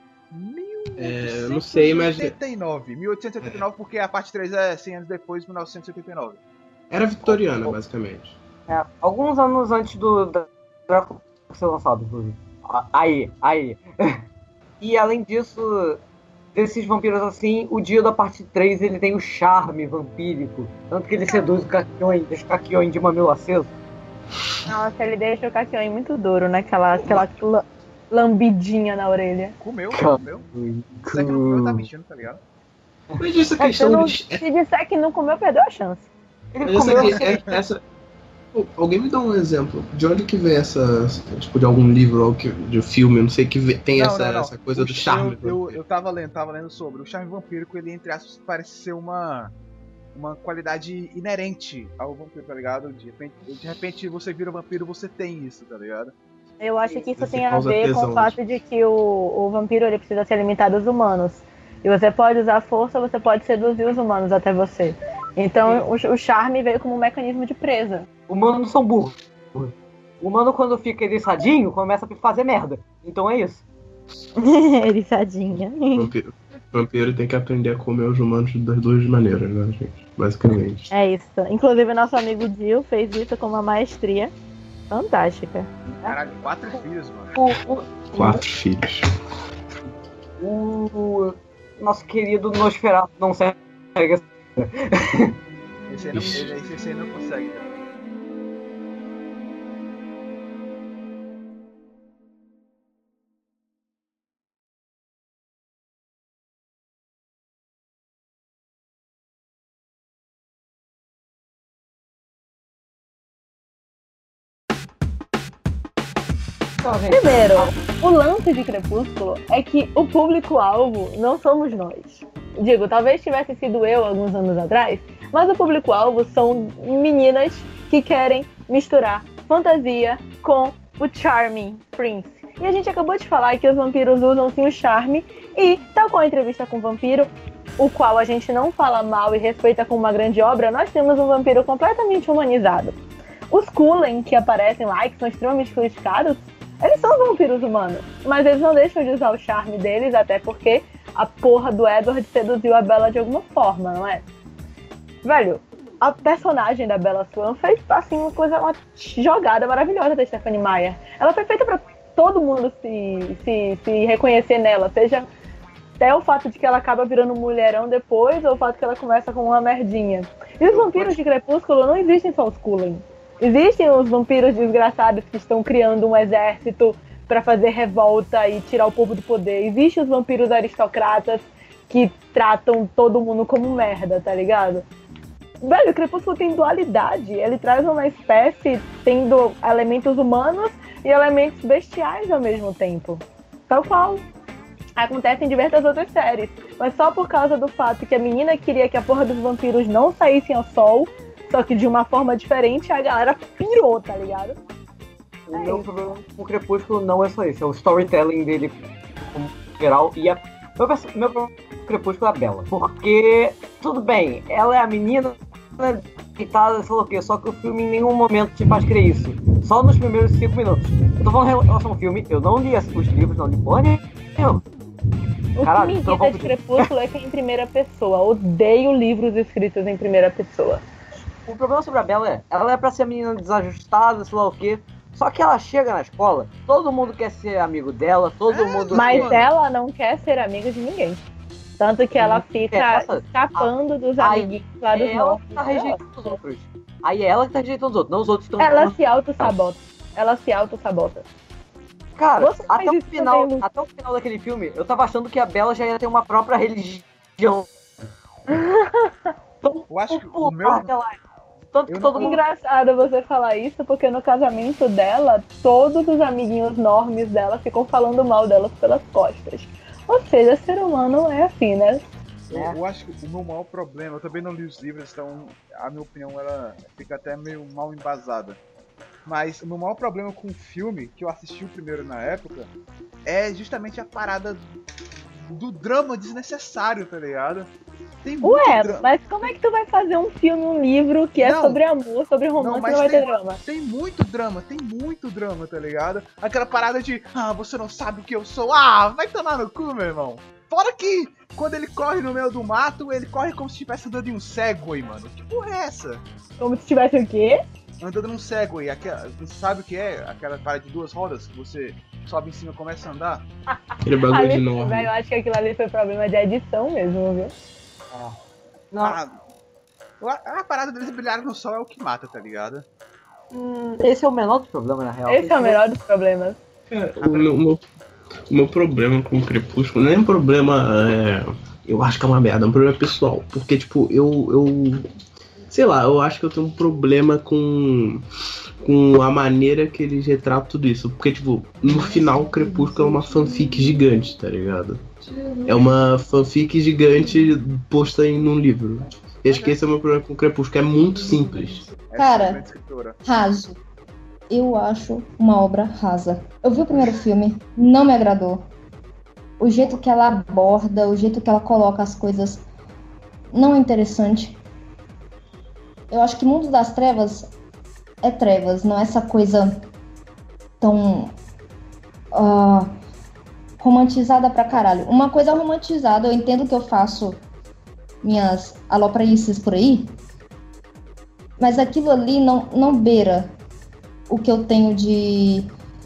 É, eu não sei, mas. mil oitocentos e oitenta e nove, mil oitocentos e oitenta e nove, porque a parte três é cem anos depois, mil novecentos e oitenta e nove. Era vitoriana, basicamente. É, alguns anos antes do Drácula ser lançado, inclusive. Aí, aí. E além disso, desses vampiros assim, o Dio da parte três ele tem o charme vampírico. Tanto que ele seduz o Kakyoin, deixa o Kakyoin de mamilo aceso. Nossa, ele deixa o Kakyoin muito duro, né? Aquela, aquela la- lambidinha na orelha. Comeu, comeu. Será que não comeu, tá mentindo, tá ligado? Mas essa É, se, questão não, de. se disser que não comeu, perdeu a chance. Ele Mas essa, comeu que- é- essa- Pô, alguém me dá um exemplo. De onde que vem essa. Tipo, de algum livro ou que, de filme, não sei, que vê- tem Não, essa, não, não. essa coisa O- do charme. Eu, eu, eu tava lendo, tava lendo sobre. O charme vampírico, ele, entre aspas, parece ser uma. Uma qualidade inerente ao vampiro, tá ligado? De repente, de repente você vira vampiro, você tem isso, tá ligado? Eu acho que isso Esse tem a causa ver com tesão, o fato de que o, o vampiro ele precisa se alimentar dos humanos. E você pode usar força, você pode seduzir os humanos até você. Então o, o charme veio como um mecanismo de presa. Humanos são burros. O humano, quando fica eriçadinho, começa a fazer merda. Então é isso. Eriçadinha. Vampiro. Vampiro tem que aprender a comer os humanos das duas maneiras, né, gente? Basicamente. É isso. Inclusive, nosso amigo Gil fez isso com uma maestria fantástica. Caralho, quatro filhos, mano. O, o, Quatro filhos. o nosso querido Nosferatu não segue. Esse aí não, esse, esse aí não consegue, tá? Primeiro, o lance de Crepúsculo é que o público-alvo não somos nós. Digo, talvez tivesse sido eu alguns anos atrás, mas o público-alvo são meninas que querem misturar fantasia com o Charming Prince. E a gente acabou de falar que os vampiros usam sim o charme, e tal qual a Entrevista com o Vampiro, o qual a gente não fala mal e respeita como uma grande obra, nós temos um vampiro completamente humanizado. Os Cullen que aparecem lá e que são extremamente criticados, eles são vampiros humanos, mas eles não deixam de usar o charme deles, até porque a porra do Edward seduziu a Bella de alguma forma, não é? Velho, a personagem da Bella Swan fez, assim, uma coisa, uma jogada maravilhosa da Stephenie Meyer. Ela foi feita pra todo mundo se, se, se reconhecer nela, seja até o fato de que ela acaba virando um mulherão depois, ou o fato de que ela começa com uma merdinha. E os vampiros de Crepúsculo não existem só os Cullen. Existem os vampiros desgraçados que estão criando um exército pra fazer revolta e tirar o povo do poder. Existem os vampiros aristocratas que tratam todo mundo como merda, tá ligado? Velho, o Crepúsculo tem dualidade. Ele traz uma espécie tendo elementos humanos e elementos bestiais ao mesmo tempo. Tal qual acontece em diversas outras séries. Mas só por causa do fato que a menina queria que a porra dos vampiros não saíssem ao sol, só que de uma forma diferente, a galera pirou, tá ligado? O É meu isso. problema com o Crepúsculo não é só isso, é o storytelling dele como geral e a... Meu, perso- meu problema com o Crepúsculo é a Bella. Porque, tudo bem, ela é a menina deitada, sei lá o quê, só que o filme em nenhum momento te faz crer isso. Só nos primeiros cinco minutos. Eu tô falando em relação ao filme, eu não li os livros, não li porra nenhuma. O Caralho, que me então irrita vamos- de Crepúsculo é que é em primeira pessoa. Odeio livros escritos em primeira pessoa. O problema sobre a Bella é, ela é pra ser a menina desajustada, sei lá o quê. Só que ela chega na escola, todo mundo quer ser amigo dela, todo mundo... Mas mano. ela não quer ser amiga de ninguém. Tanto que ela fica Essa- escapando dos Aí, amiguinhos lá dos é ela novos. que tá rejeitando os outros. Aí é ela que tá rejeitando os outros, não os outros que estão... Ela se auto-sabota. Ela se auto-sabota. Cara, Você faz até o, isso final, também, Lu. até o final daquele filme, eu tava achando que a Bella já ia ter uma própria religião. Eu acho que o Pô, meu. ela é. Tanto que Eu todo não- mundo... Engraçado você falar isso, porque no casamento dela, todos os amiguinhos normes dela ficam falando mal dela pelas costas. Ou seja, ser humano é assim, né? Eu, eu acho que o meu maior problema, eu também não li os livros, então a minha opinião ela fica até meio mal embasada. Mas o meu maior problema com o filme, que eu assisti o primeiro na época, é justamente a parada do drama desnecessário, tá ligado? Tem muito Ué, drama. mas como é que tu vai fazer um filme, um livro que é Não. sobre amor, sobre romance Não, e mas não vai tem- ter drama? Tem muito drama, tem muito drama, tá ligado? Aquela parada de, ah, você não sabe o que eu sou, ah, vai tomar no cu, meu irmão. Fora que, quando ele corre no meio do mato, ele corre como se estivesse andando em um Segway, mano. Que porra é essa? Como se tivesse o quê? Andando num Segway, aquela, você sabe o que é? Aquela parada de duas rodas que você sobe em cima e começa a andar? Aquele bagulho Ali, enorme. velho, eu acho que aquilo ali foi problema de edição mesmo, viu? Não, Ah, a, a parada deles brilharem no sol é o que mata, tá ligado? hum, esse é o menor dos problemas, na real. Esse é o melhor dos problemas. É, o, meu, o meu- o meu problema com o Crepúsculo não é um problema. é, eu acho que é uma merda, é um problema pessoal. Porque, tipo, eu. eu sei lá, eu acho que eu tenho um problema com. com a maneira que eles retratam tudo isso. Porque, tipo, no final o Crepúsculo é uma fanfic gigante, tá ligado? É uma fanfic gigante posta em um livro. Eu acho que esse é o meu problema com o Crepúsculo, é muito simples. Essa Cara. é a escritora. Raso. Eu acho uma obra rasa. Eu vi o primeiro filme, não me agradou. O jeito que ela aborda, o jeito que ela coloca as coisas, não é interessante. Eu acho que Mundo das Trevas é trevas, não é essa coisa tão ah, romantizada pra caralho. Uma coisa romantizada, eu entendo que eu faço minhas alopraices por aí, mas aquilo ali não, não beira o que eu tenho de,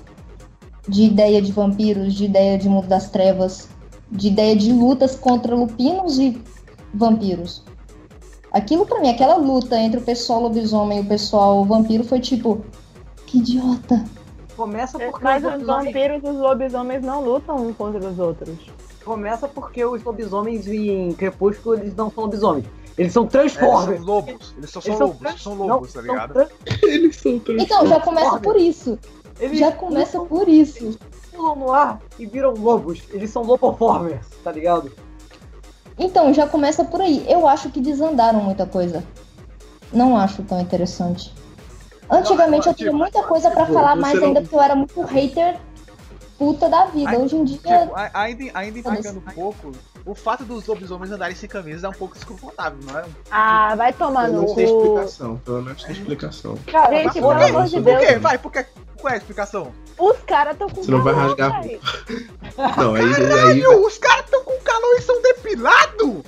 de ideia de vampiros, de ideia de Mundo das Trevas, de ideia de lutas contra lupinos e vampiros. Aquilo pra mim, aquela luta entre o pessoal lobisomem e o pessoal vampiro foi tipo, que idiota. Começa porque Mas os os lobisomens, vampiros e os lobisomens não lutam uns contra os outros. começa porque os lobisomens em Crepúsculo, eles não são lobisomens. Eles são É, eles Transformers. são lobos, eles só são Eles são lobos, trans- são não, lobos, tá são ligado? trans- Eles são tão. Então, já começa por isso. Eles Já começa por isso. pulam no ar e viram lobos. Eles são loboformers, tá ligado? Então, já começa por aí. Eu acho que desandaram muita coisa. Não acho tão interessante. Antigamente eu tinha muita coisa pra tipo, falar você mais não- ainda, porque eu era muito hater puta da vida. Hoje em dia, Tipo, a- ainda, ainda Foda-se. indicando um pouco, o fato dos lobisomens andarem sem camisa é um pouco desconfortável, não é? Ah, vai tomar Pelo no menos tem cu. explicação, pelo menos tem explicação. Cara, gente, Mas pelo por quê? amor de Por Deus. quê? Vai, por quê? Qual é a explicação? Os caras estão com Você não vai calor, rasgar a véi. Não, aí, aí Caralho, os caras tão com calor e são depilados?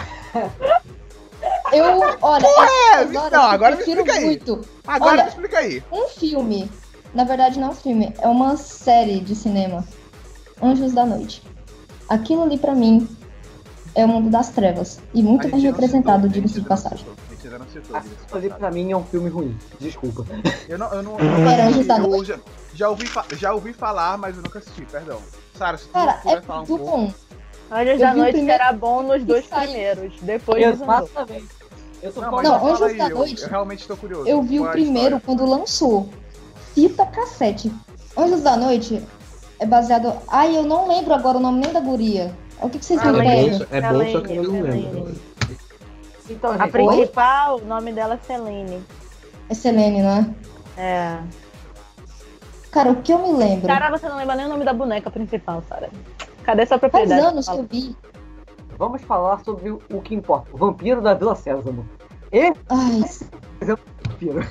eu, olha, É, essas horas não, eu agora me prefiro explica aí. muito. Agora Olha, me explica aí. Um filme, na verdade não é um filme, é uma série de cinema, Anjos da Noite. Aquilo ali pra mim é o Mundo das Trevas. E muito A bem gente não representado, citou, a diga-se gente de ainda não passagem. citou, A gente ainda não citou, diga-se de Aquilo ali passagem. pra mim é um filme ruim. Desculpa. Eu não, eu não, eu não Era assisti, Anjos da eu Noite? já, já, ouvi, fa- já ouvi falar, mas eu nunca assisti, perdão. Sara, se tu Cara, puder é falar um muito pouco. bom. Anjos Eu da vi o Noite primeiro era bom nos dois saiu. primeiros. Depois desandou. Exatamente. Eu tô Não, falando mas Não, fala Anjos aí, da eu, Noite, eu realmente estou curioso. Eu vi Qual o é a primeiro história? quando lançou. Fita cassete. Anjos da Noite é baseado... Ai, eu não lembro agora o nome nem da guria. O que, que vocês Ah, me é lembro. bom, pedem? é bom, só que eu não Selene, lembro. Então, A gente, principal, o nome dela é Selene. É Selene, não é? É. Cara, o que eu me lembro... Cara, você não lembra nem o nome da boneca principal, Sara. Cadê sua Faz propriedade? anos que eu vi. vamos falar sobre o o que importa. O vampiro da Vila Sésamo. E Ai, vampiro.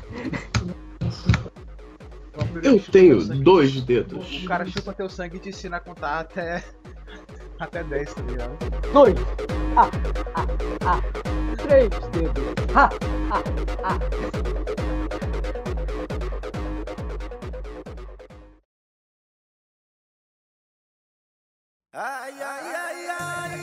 Eu tenho dois dedos. O cara chupa teu sangue e te ensina a contar até. até dez, tá ligado? Dois. Ah, ah, ah. Três dedos. Ah, ah, ah. Ai, ai, ai, ai.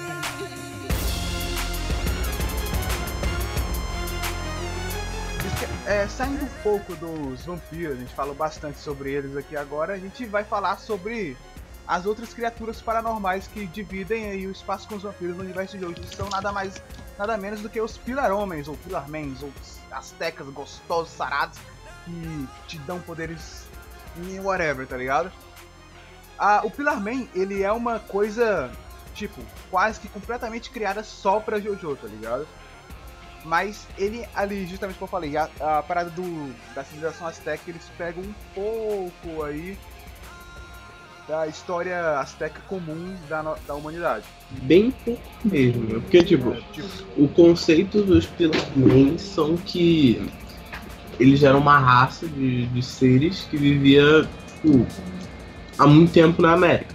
É, saindo um pouco dos vampiros, a gente falou bastante sobre eles aqui agora, a gente vai falar sobre as outras criaturas paranormais que dividem aí o espaço com os vampiros no universo de hoje. Que são nada mais, nada menos do que os Pilar-Homens, ou Pilar-Mens, ou astecas gostosos, sarados, que te dão poderes em whatever, tá ligado? Ah, o Pilar-Man, ele é uma coisa, tipo, quase que completamente criada só pra JoJo, tá ligado? Mas ele ali, justamente como eu falei, a, a parada do, da civilização azteca, eles pegam um pouco aí da história azteca comum da, da humanidade. Bem pouco mesmo, porque tipo, é, tipo, o conceito dos Pilar-Man são que eles eram uma raça de, de seres que vivia tipo, há muito tempo na América.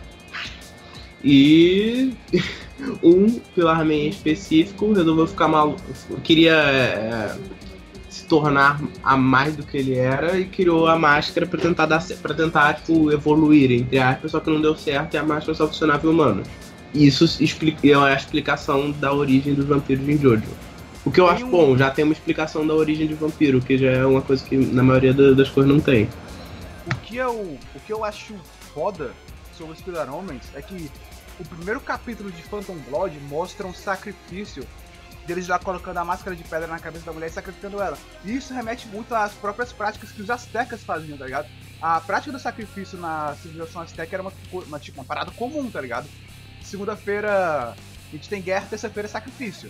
E um Pilar-Man específico resolveu ficar maluco, queria é, se tornar a mais do que ele era e criou a máscara para tentar dar, para tentar tipo, evoluir entre aspas, só que não deu certo e a máscara só funcionava em humanos. E isso explica, é a explicação da origem dos vampiros em JoJo. O que eu acho bom, já tem uma explicação da origem de vampiro, que já é uma coisa que na maioria das coisas não tem. O que eu, o que eu acho foda sobre os Pilar-Homens é que o primeiro capítulo de Phantom Blood mostra um sacrifício deles lá colocando a máscara de pedra na cabeça da mulher e sacrificando ela. E isso remete muito às próprias práticas que os aztecas faziam, tá ligado? A prática do sacrifício na civilização azteca era uma, uma, tipo, uma parada comum, tá ligado? Segunda-feira a gente tem guerra, terça-feira é sacrifício.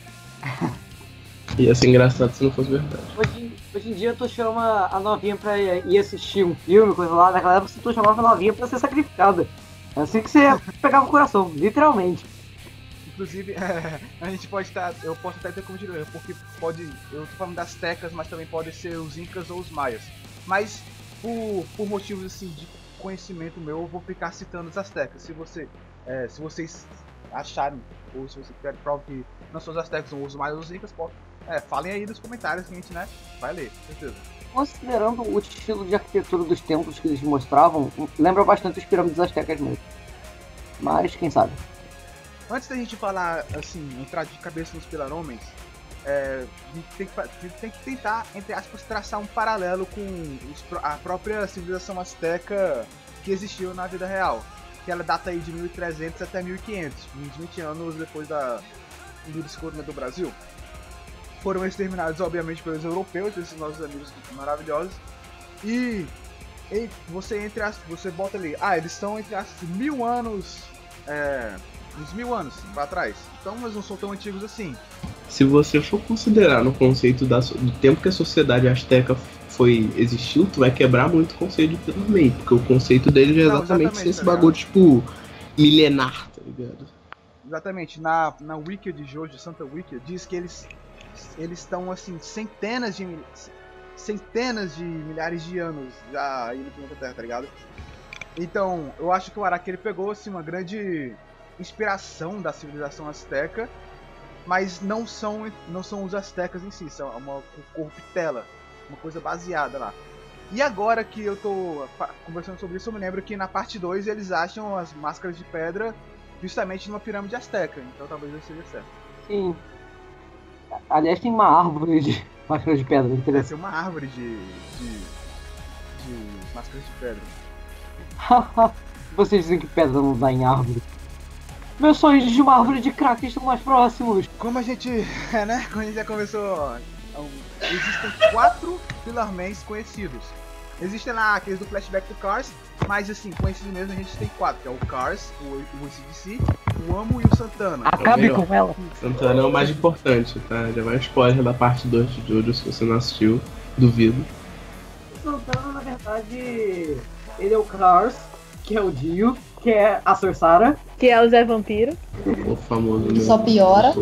Ia ser engraçado se não fosse verdade. Hoje, hoje em dia tu chama a novinha pra ir assistir um filme, coisa lá, naquela época tu chamava a novinha pra ser sacrificada. É assim que você pegava o coração, literalmente. Inclusive, é, a gente pode estar, eu posso até ter cometido erro, porque pode, eu tô falando das tecas, mas também pode ser os incas ou os maias. Mas, por, por motivos assim de conhecimento meu, eu vou ficar citando os aztecas. Se você, é, se vocês acharem, ou se vocês tiverem prova que não são os aztecas, ou os maias ou os incas, pode, é, falem aí nos comentários que a gente, né, vai ler, com certeza. Considerando o estilo de arquitetura dos templos que eles mostravam, lembra bastante os pirâmides aztecas mesmo. Mas, quem sabe? Antes da gente falar, assim, entrar de cabeça nos Pilar-Homens, é, a gente tem que, tem que tentar, entre aspas, traçar um paralelo com os, a própria civilização azteca que existiu na vida real. Que ela data aí de mil e trezentos até mil e quinhentos, uns vinte anos depois da, do descobrimento do Brasil. Foram exterminados, obviamente, pelos europeus, esses nossos amigos maravilhosos. E, e você entre as, você bota ali, ah, eles estão entre as mil anos, é, uns mil anos pra trás. Então, eles não são tão antigos assim. Se você for considerar no conceito da, do tempo que a sociedade azteca foi existiu, tu vai quebrar muito o conceito de Pilar-Man, porque o conceito dele é exatamente, exatamente ser esse tá bagulho, tipo, milenar, tá ligado? Exatamente, na, na wiki de Jojo, Santa Wiki, diz que eles eles estão assim, centenas de centenas de milhares de anos já aí no planeta Terra, tá ligado? Então, eu acho que o Araki ele pegou assim uma grande inspiração da civilização azteca, mas não são não são os aztecas em si, são uma corruptela, uma coisa baseada lá. E agora que eu tô conversando sobre isso, eu me lembro que na parte dois eles acham as máscaras de pedra justamente numa pirâmide azteca, então talvez isso seja certo. Sim. Aliás, tem uma árvore de máscaras de pedra. Deve ser uma árvore de, de, de máscaras de pedra. Vocês dizem que pedra não dá em árvore. Meus sonhos de uma árvore de crack estão mais próximos. Como a gente, é, né? Como a gente já começou, existem quatro Pilar-Mans conhecidos. Existem lá aqueles do flashback do Cars, mas assim, conhecidos mesmo a gente tem quatro, que é o Cars, o, o A C D C, o Amo e o Santana. Acabe com ela. Santana é o mais importante, tá? Já vai spoiler da parte dois de Jojo, se você não assistiu, duvido. O Santana, na verdade, ele é o Cars, que é o Dio, que é a Sorsara, que é o Zé Vampiro. O famoso. Só piora.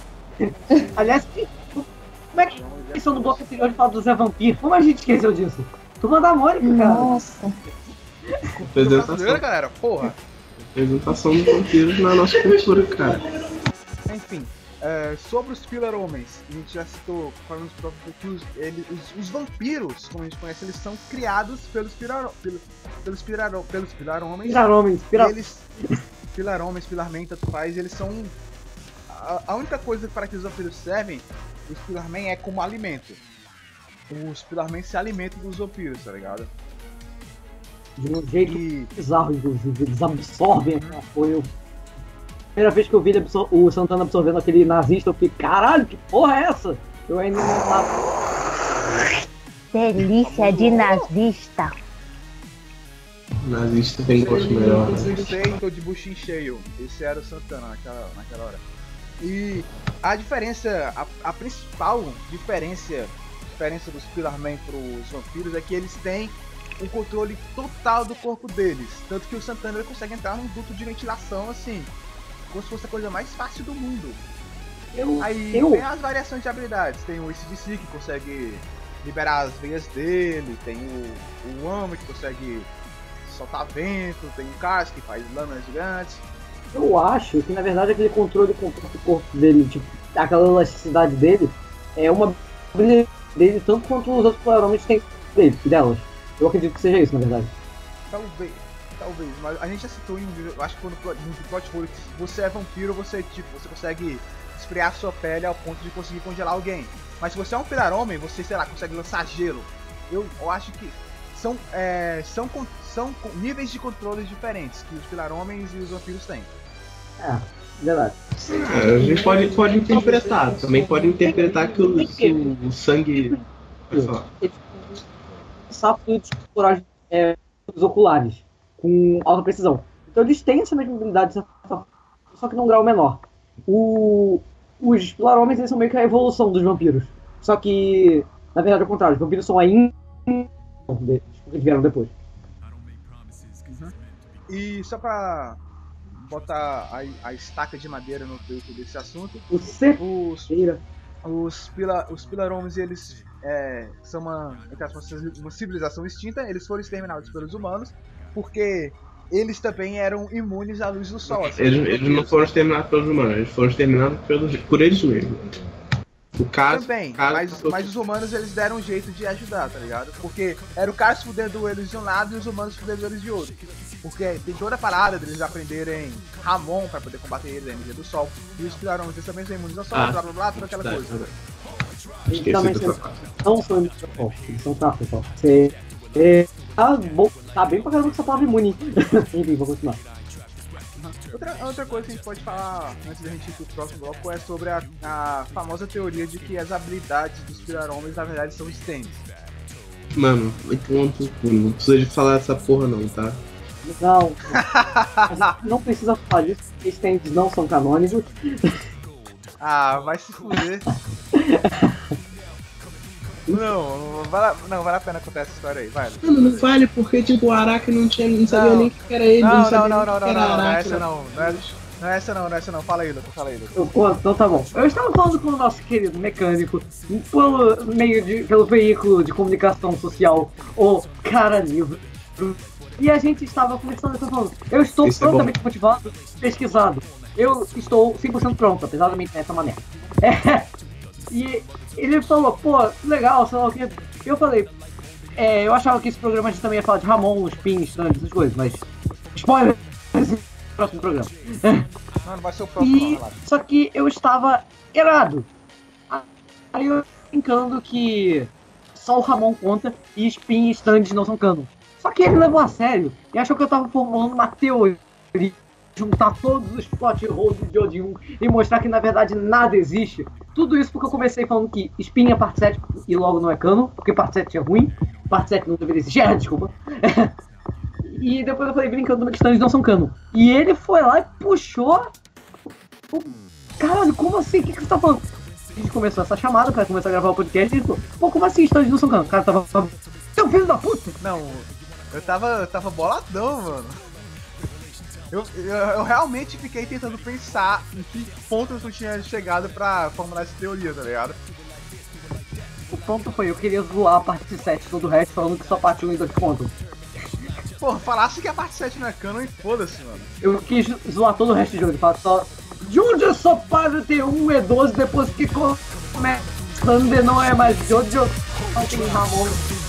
Aliás, como é que eles no bloco anterior de falar do Zé Vampiro? Como a gente esqueceu disso? Turma da Mônica, cara. Nossa. Apresentação, galera, porra. Representação dos vampiros na nossa cultura, cara. Enfim, é, sobre os Pillar Homens, a gente já citou, falando que os, ele, os, os vampiros, como a gente conhece, eles são criados pelos Pillar, pelos, pelos Pillar, pelos Pillar Homens. Pillar Homens, Pillar... Eles, Pillar Homens, Pillar Men, tanto faz, eles são... A, a única coisa para que os vampiros servem, os Pillar Men, é como alimento. Os Pillar Men se alimentam dos vampiros, tá ligado? De um jeito E... bizarro, inclusive. Eles absorvem aquela coisa. Primeira vez que eu vi ele absor- o Santana absorvendo aquele nazista, eu fiquei, caralho, que porra é essa? Eu ainda não tava. Delícia de nazista. Nazista tem gosto melhor. Eu Né? sei, tô de buchinho cheio. Esse era o Santana naquela, naquela hora. E a diferença, a, a principal diferença, diferença dos Pillar Men pros vampiros é que eles têm um controle total do corpo deles. Tanto que o Santana ele consegue entrar num duto de ventilação assim, como se fosse a coisa mais fácil do mundo. Eu, Aí eu... tem as variações de habilidades. Tem o A C D C que consegue liberar as veias dele, tem o, o Amo que consegue soltar vento, tem o Cars que faz lâminas gigantes. Eu acho que na verdade aquele controle do corpo dele, tipo, aquela elasticidade dele, é uma habilidade dele tanto quanto os outros Pillar-Homens têm dele, delas. Eu acredito que seja isso, na verdade. Talvez, talvez, mas a gente já citou em, eu acho que quando no plot hole, se você é vampiro, você tipo, você consegue esfriar sua pele ao ponto de conseguir congelar alguém. Mas se você é um Pillar-Homem, você, sei lá, consegue lançar gelo. Eu, eu acho que são, é, são, são níveis de controles diferentes que os Pillar-Homens e os vampiros têm. É, verdade. É, a gente pode, pode interpretar, também pode interpretar que o, que o sangue. Passar fluidos corporais é, oculares com alta precisão. Então eles têm essa mesma habilidade, só que num grau menor. O, os Pillar-Homens eles são meio que a evolução dos vampiros. Só que, na verdade, é o contrário. Os vampiros são ainda que vieram depois. Uhum. E só pra botar a, a estaca de madeira no peito desse assunto, O os, Ceira. os, pila, os Pillar-Homens, eles é, são uma, uma civilização extinta. Eles foram exterminados pelos humanos porque eles também eram imunes à luz do sol. Assim, eles, eles não foram exterminados pelos humanos, eles foram exterminados pelos, por eles mesmos. O caso, também, caso mas, mas os humanos eles deram um jeito de ajudar, tá ligado? Porque era o Cars fudendo eles de um lado e os humanos fudendo eles de outro. Porque tem toda a parada deles aprenderem Ramon pra poder combater eles, a energia do sol. E os Pillar-Homens eles também são imunes ao sol, Ah. blá blá blá, toda aquela Tá, coisa. tá, Eles também Esqueci são, dessa parte. não são imunes ao sol. Eles são fracos, pessoal. Você. É, tá, bom, tá bem pra caramba que essa palavra imune. Enfim, vou continuar. Outra, outra coisa que a gente pode falar antes da gente ir pro próximo bloco é sobre a, a famosa teoria de que as habilidades dos Pillar-Homens na verdade são stands. Mano, vai tomar no cu, não precisa de falar essa porra não, tá? Não, a gente não precisa falar disso, porque stands não são canônicos. Ah, vai se fuder. Não, não vale, não, vale a pena contar essa história aí, vai. Mano, não vale porque tipo o Araki não, tinha, não sabia Não. nem o que era ele, não, Não, sabia não, nem não, o não, que não, era não, não é Araki. essa não, não é, não é essa não, não é essa não, fala aí, Lucas, fala aí, Lucas. Eu conto, então tá bom. Eu estava falando com o nosso querido mecânico pelo meio de, pelo veículo de comunicação social, o Cara Livre. E a gente estava conversando, eu tô falando, eu estou Isso é prontamente motivado, pesquisado. Eu estou cem por cento pronto, apesar de mim ter essa maneira. É, e ele falou, pô, legal, sei lá o que. Eu falei, é, eu achava que esse programa a gente também ia falar de Ramon, os pins, stands, essas coisas, mas. Spoiler! Próximo programa. Não, não vai ser o próximo, não, E, relaxa. só que eu estava errado. Aí eu brincando que só o Ramon conta e spin e stands não são canon. Só que ele levou a sério e achou que eu tava formulando uma teoria de juntar todos os plot holes de Odium e mostrar que na verdade nada existe. Tudo isso porque eu comecei falando que spin é parte sete e logo não é canon, porque parte sete é ruim, parte sete não deveria existir, é, desculpa. E depois eu falei brincando que stands não são canon. E ele foi lá e puxou. Caralho, como assim? O que, que você tá falando? A gente começou essa chamada pra começar a gravar o podcast e ele falou, pô, como assim stands não são canon? O cara tava. Seu filho da puta! Não, eu tava, eu tava boladão, mano. Eu, eu, eu realmente fiquei tentando pensar em que pontos eu tinha chegado pra formular essa teoria, tá ligado? O ponto foi, eu queria zoar a parte sete todo o resto falando que só parte um e dois contam. Porra, falasse que a parte sete não é canon e foda-se, mano. Eu quis zoar todo o resto de jogo, falar só. Jojo só para ter um e doze depois que começa não é mais Jojo. Não tem Ramon.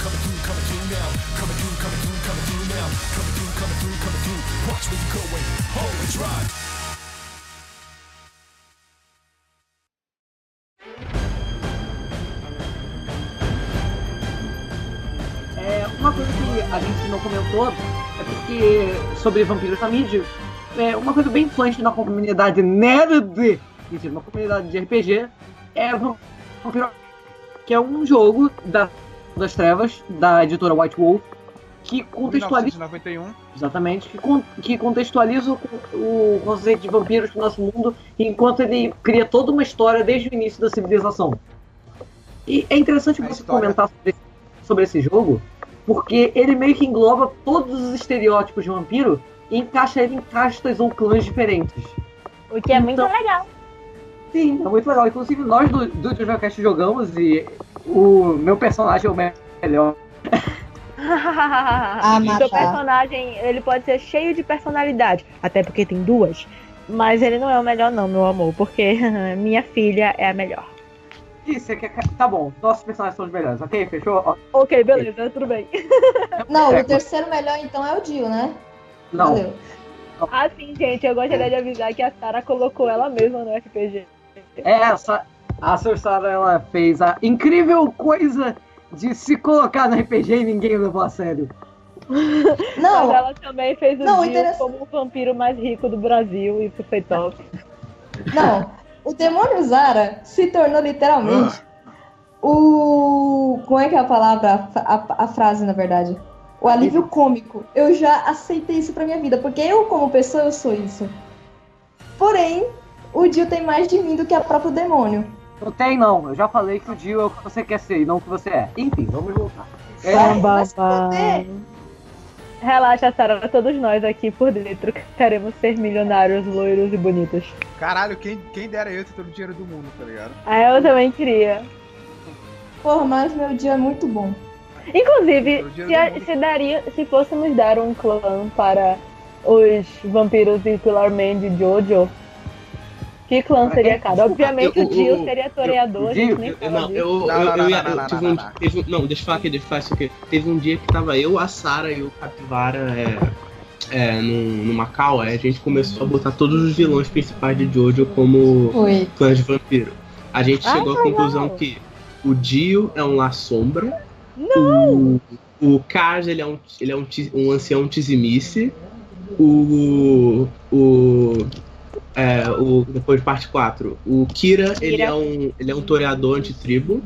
É, uma coisa que a gente não comentou é porque sobre vampiros na mídia, é uma coisa bem influente na comunidade nerd, mentira, na comunidade de R P G, é Vampiro, que é um jogo da, das trevas, da editora White Wolf, que contextualiza, mil novecentos e noventa e um. exatamente, que, con, que contextualiza o, o conceito de vampiros no nosso mundo, enquanto ele cria toda uma história desde o início da civilização. E é interessante A você história... comentar sobre, sobre esse jogo, porque ele meio que engloba todos os estereótipos de vampiro e encaixa ele em castas ou clãs diferentes. O que é muito Então- legal. Sim, é muito legal. Inclusive, nós do, do JojoCast jogamos e o meu personagem é o melhor. Ah, Seu matar. personagem, ele pode ser cheio de personalidade, até porque tem duas, mas ele não é o melhor não, meu amor, porque minha filha é a melhor. Isso, é que, tá bom. Nossos personagens são os melhores, ok? Fechou? Ó, Ok, beleza, tudo bem. Não, É, o terceiro melhor então é o Jill, né? Não. Valeu. Ah, sim, gente, eu gostaria de avisar que a Sarah colocou ela mesma no R P G. É essa. A Sir Sarah, ela fez a incrível coisa de se colocar no R P G e ninguém levou a sério. Mas Não, ela também fez o Não, Jill interessa- como o vampiro mais rico do Brasil, e isso foi top. não. O demônio Zara se tornou literalmente o. Como é que é a palavra? A, a- a frase, na verdade. O alívio cômico. Eu já aceitei isso pra minha vida, porque eu, como pessoa, eu sou isso. Porém, o Jill tem mais de mim do que a próprio demônio. Não tem, não. Eu já falei que o Dio é o que você quer ser e não o que você é. Enfim, vamos voltar. É, Vai, vai Bam, se bam. fuder. Relaxa, Sarah, todos nós aqui por dentro queremos ser milionários, loiros e bonitos. Caralho, quem, quem dera eu ter todo o dinheiro do mundo, tá ligado? Ah, eu também queria. Porra, mas meu dia é muito bom. Inclusive, Todo dia se, do a- mundo. se, daria, se fôssemos dar um clã para os vampiros de Pillar Man de Jojo, que clã Pra seria quem? cada? Obviamente Eu- o Jill eu- seria toreador, a gente Jill? nem Eu, fala não, disso. eu, eu, Não, não, eu, ia- não, eu não, tive não, um, não. teve um- não, deixa eu falar aqui, deixa eu falar isso aqui. Teve um dia que tava eu, a Sarah e o Capivara é, é, no, no Macau, aí a gente começou a botar todos os vilões principais de Jojo como Foi. clãs de vampiro. A gente Ah, chegou à legal. conclusão que o Dio é um La Sombra, Não! o, o Kaz ele é um, ele é um, ti- um ancião Tizimice, o, o É, o, depois de parte quatro. O Kira, ele Kira. é um, ele é um toreador antitribo.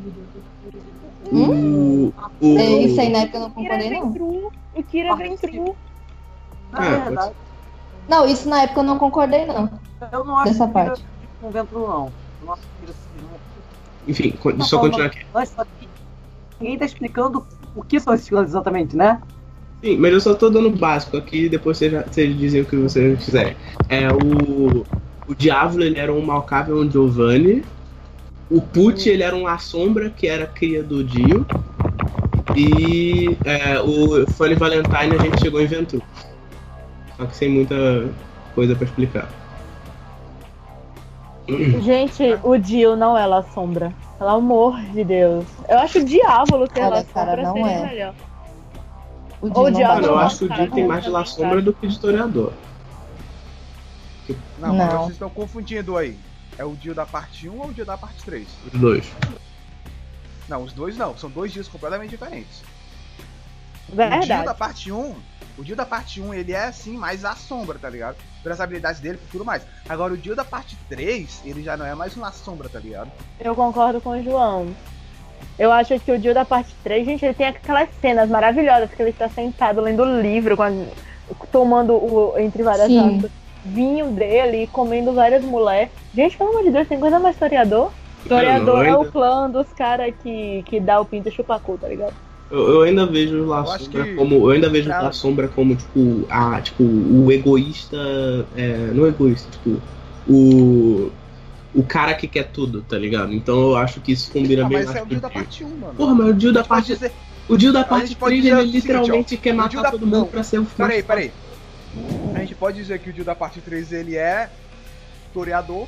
Hum? O, o, É, isso aí na época eu não O Kira concordei, vem não. true. O Kira vem true. na É, verdade, Não, isso na época eu não concordei, não. eu não acho Dessa que parte. não ventro, não. Eu não acho que isso- Enfim, co- deixa eu Não, continuar aqui. Nós só que ninguém tá explicando o que são esses clãs exatamente, né? Sim, mas eu só tô dando o básico aqui, depois vocês, já- vocês dizem o que vocês quiserem. É, o, o Diavolo, ele era um Malcave, um Giovanni. O Pucci, ele era um La Sombra, que era cria do Dio. E é, o Funny Valentine a gente chegou em Ventru. Só que sem muita coisa pra explicar. Gente, o Jill não é La Sombra. Pelo amor de Deus. Eu acho o Diávolo ser Olha, La cara, Sombra não seria é. melhor. O Ou Jill não Diablo Mano, dá eu pra- acho que o Dio tem mais de La Sombra do que de historiador. Não, Não. mas vocês estão confundindo aí. É o dia da parte um ou o dia da parte três? Os dois. Não, os dois não. São dois dias completamente diferentes. O dia da Verdade. parte um, o dia da parte um, ele é assim, mais a sombra, tá ligado? Pelas habilidades dele e tudo mais. Agora o dia da parte três, ele já não é mais uma sombra, tá ligado? Eu concordo com o João. Eu acho que o Jill da parte três, gente, ele tem aquelas cenas maravilhosas que ele está sentado lendo o livro, com a- tomando o, entre várias Sim. aspas, vinho dele e comendo várias mulheres. Gente, pelo amor de Deus, tem coisa mais toreador? Toreador é o ainda- clã dos caras que, que dá o pinto e chupa cu, tá ligado? Eu, eu ainda vejo La Eu acho Sombra que- como. Eu ainda vejo Pra- La Sombra como, tipo, a, tipo, o egoísta. É, não egoísta, tipo, o. O cara que quer tudo, tá ligado? Então eu acho que isso combina Não, bem mas mais é o com dia da o Dio. parte um, mano. Porra, mas o Dio da A gente pode parte. dizer, O Dio da A parte gente pode três, dizer ele o seguinte, literalmente ó, quer o matar Dio da- todo mundo não, pra ser o Peraí, mais peraí. A gente pode dizer que o Dio da parte três ele é toreador,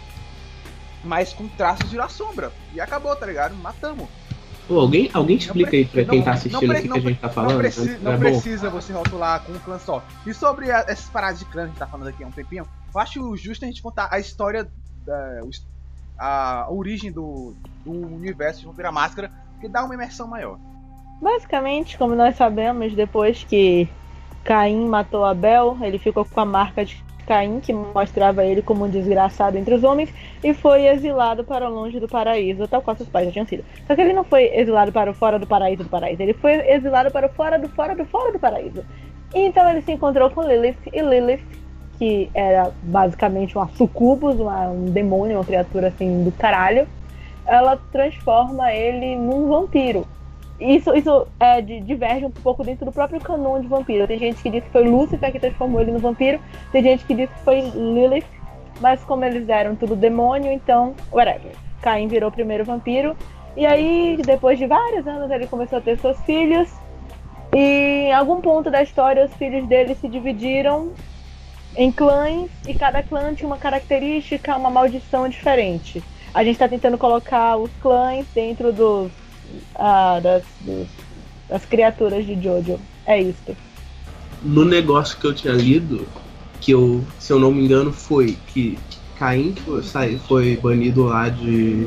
mas com traços de La Sombra. E acabou, tá ligado? Matamos. Pô, alguém, alguém explica aí pra quem Não- tá não assistindo pre- o que, não que a gente tá Não, falando? preci- não é bom. precisa você rotular com um clã só. E sobre a- essas paradas de clã que a gente tá falando aqui há um tempinho, eu acho justo a gente contar a história, da, os- a, a origem do, do universo de Vampira Máscara, que dá uma imersão maior. Basicamente, como nós sabemos, depois que Caim matou Abel, ele ficou com a marca de Caim, que mostrava ele como um desgraçado entre os homens, e foi exilado para longe do paraíso, tal qual seus pais já tinham sido. Só que ele não foi exilado para o fora do paraíso do paraíso, ele foi exilado para o fora do fora do fora do paraíso. E então ele se encontrou com Lilith, e Lilith, que era basicamente uma sucubus, uma, um demônio, uma criatura assim do caralho, ela transforma ele num vampiro. Isso, isso é, de, diverge um pouco dentro do próprio canon de vampiro. Tem gente que diz que foi Lúcifer que transformou ele no vampiro, tem gente que diz que foi Lilith, mas como eles eram tudo demônio, então, whatever. Caim virou o primeiro vampiro, e aí, depois de vários anos, ele começou a ter seus filhos, e em algum ponto da história, os filhos dele se dividiram em clãs, e cada clã tinha uma característica, uma maldição diferente. A gente está tentando colocar os clãs dentro dos Ah, das, dos, das criaturas de Jojo. É isso. No negócio que eu tinha lido, que eu, se eu não me engano, foi que Caim foi, sai- foi banido lá de,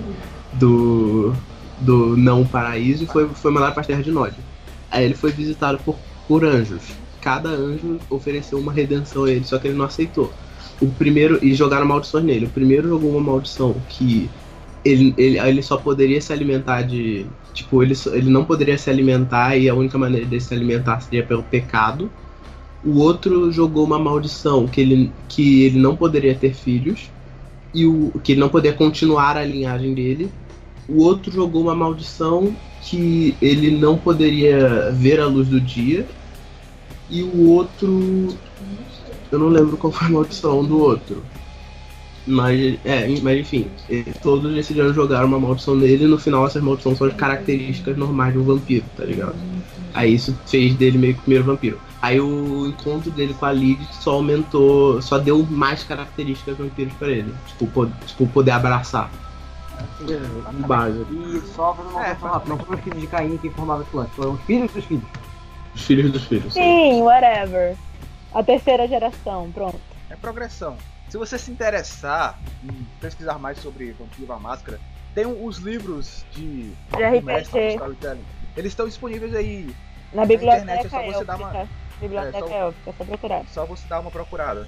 do, do não paraíso e foi, foi mandado para a terra de Nod. Aí ele foi visitado por, por anjos. Cada anjo ofereceu uma redenção a ele, só que ele não aceitou. O primeiro, e jogaram maldições nele. O primeiro jogou uma maldição que ele, ele, ele só poderia se alimentar de... Tipo, ele, só- ele não poderia se alimentar e a única maneira de se alimentar seria pelo pecado. O outro jogou uma maldição que ele, que ele não poderia ter filhos e o, que ele não poderia continuar a linhagem dele. O outro jogou uma maldição que ele não poderia ver a luz do dia. E o outro... Eu não lembro qual foi a maldição do outro. Mas, é, mas enfim, eh, todos decidiram jogar uma maldição nele e no final essas maldições são as características normais de um vampiro, tá ligado? Aí isso fez dele meio que o primeiro vampiro. Aí o encontro dele com a Lilith só aumentou, só deu mais características vampiros pra ele. Tipo, pod, tipo poder abraçar. Básico. E só pra não É, falar rápido, não foram os filhos de Caim que formavam esse clã, foram os filhos dos filhos. Os filhos dos filhos. Sim, whatever. A terceira geração, pronto. É progressão. Se você se interessar em pesquisar mais sobre Vampiro a Máscara, tem os livros de, De R P G. mestre, storytelling. Eles estão disponíveis aí. Na internet, biblioteca é só você dar uma- élfica. Biblioteca é, só- élfica, é só procurar. Só você dar uma procurada.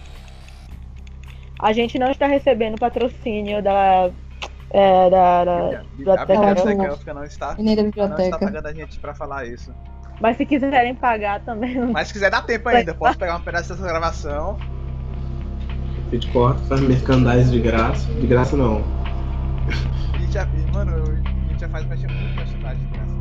A gente não está recebendo patrocínio da. É, da, da A biblioteca biblioteca élfica. élfica não está, E nem da não está biblioteca. pagando a gente pra falar isso. Mas se quiserem pagar também. Não... Mas se quiser dá tempo ainda, posso pegar um pedaço dessa gravação. A gente corta, faz merchandise de graça. De graça não. E, já, e, mano, a gente já faz mexer muito personagem de graça.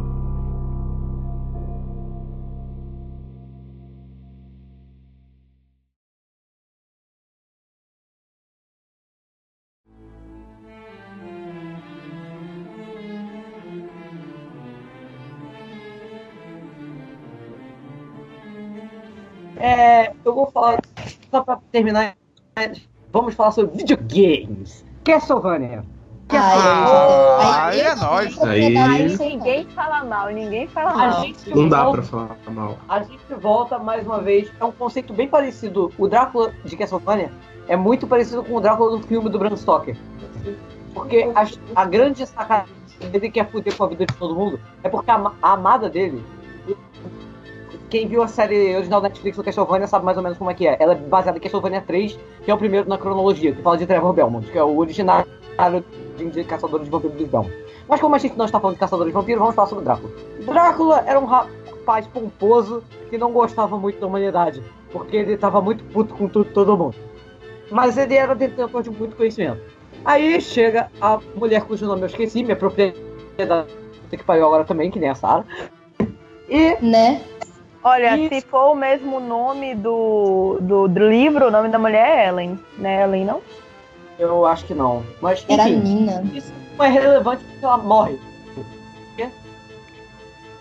É, eu vou falar, só pra terminar, vamos falar sobre videogames. Castlevania. Ah, aí é eu- nóis. Aí- Aí ninguém fala mal, ninguém fala A mal. gente Não dá volta- pra falar mal. A gente volta mais uma vez. É um conceito bem parecido. O Drácula de Castlevania é muito parecido com o Drácula do filme do Bram Stoker. Porque a, a grande sacada dele que é fuder com a vida de todo mundo é porque a, a amada dele. Quem viu a série original da Netflix do Castlevania sabe mais ou menos como é que é. Ela é baseada em Castlevania três, que é o primeiro na cronologia, que fala de Trevor Belmont, que é o originário de Caçadores de Vampiros dos Belmont. Mas como a gente não está falando de Caçadores de Vampiros, vamos falar sobre Drácula. Drácula era um rapaz pomposo que não gostava muito da humanidade, porque ele estava muito puto com tudo, todo mundo. Mas ele era detentor de muito conhecimento. Aí chega a mulher cujo nome eu esqueci, minha propriedade, que pariu agora também, que nem a Sarah. E Né? Olha, Isso. se for o mesmo nome do, do, do livro, o nome da mulher é Ellen. Né, Ellen, não? eu acho que não. Mas Era enfim, Nina. isso não é relevante porque ela morre.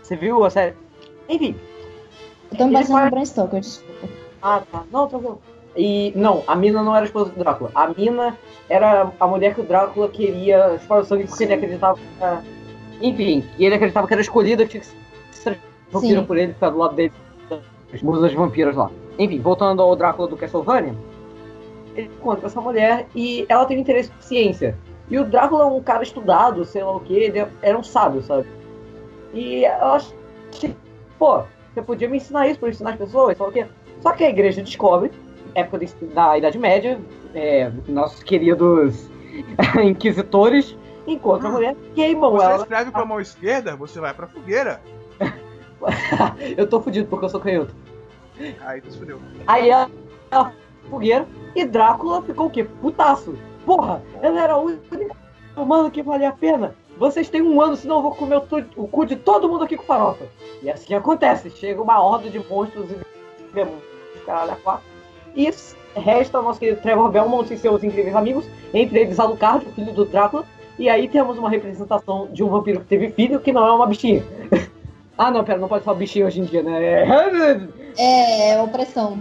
Você viu a série? Enfim. Eu tô me Ele baseando faz- no Bram Stoker, desculpa. Ah, tá. Não, tranquilo. E, não, a mina não era a esposa do Drácula. A mina era a mulher que o Drácula queria expor o sangue porque ele acreditava que era... Enfim, e ele acreditava que era escolhida, que tinha que ser vampira Sim. por ele, ficar do lado dele. As musas vampiras lá. Enfim, voltando ao Drácula do Castlevania, ele encontra essa mulher e ela tem interesse por ciência. E o Drácula é um cara estudado, sei lá o que, ele era um sábio, sabe? E ela acha que, pô, você podia me ensinar isso pra eu ensinar as pessoas, sei lá o quê. Só que a igreja descobre, época de- da Idade Média, é, nossos queridos inquisitores encontram a mulher, queimam Você ela. escreve com a mão esquerda, você vai pra fogueira. Eu tô fudido porque eu sou canhoto. Aí tu se fudeu. Aí ela, ela fogueira e Drácula ficou o quê? Putaço. Porra, ela era a única humana que valia a pena. Vocês têm um ano, senão eu vou comer o, tu- o cu de todo mundo aqui com farofa. E é assim que acontece. Chega uma horda de monstros e demônios, caralho, a quatro. E resta o nosso querido Trevor Belmont e seus incríveis amigos, entre eles Alucard, o filho do Drácula. E aí temos uma representação de um vampiro que teve filho, que não é uma bichinha. Ah, não, pera, não pode falar bichinho hoje em dia, né? É, é opressão.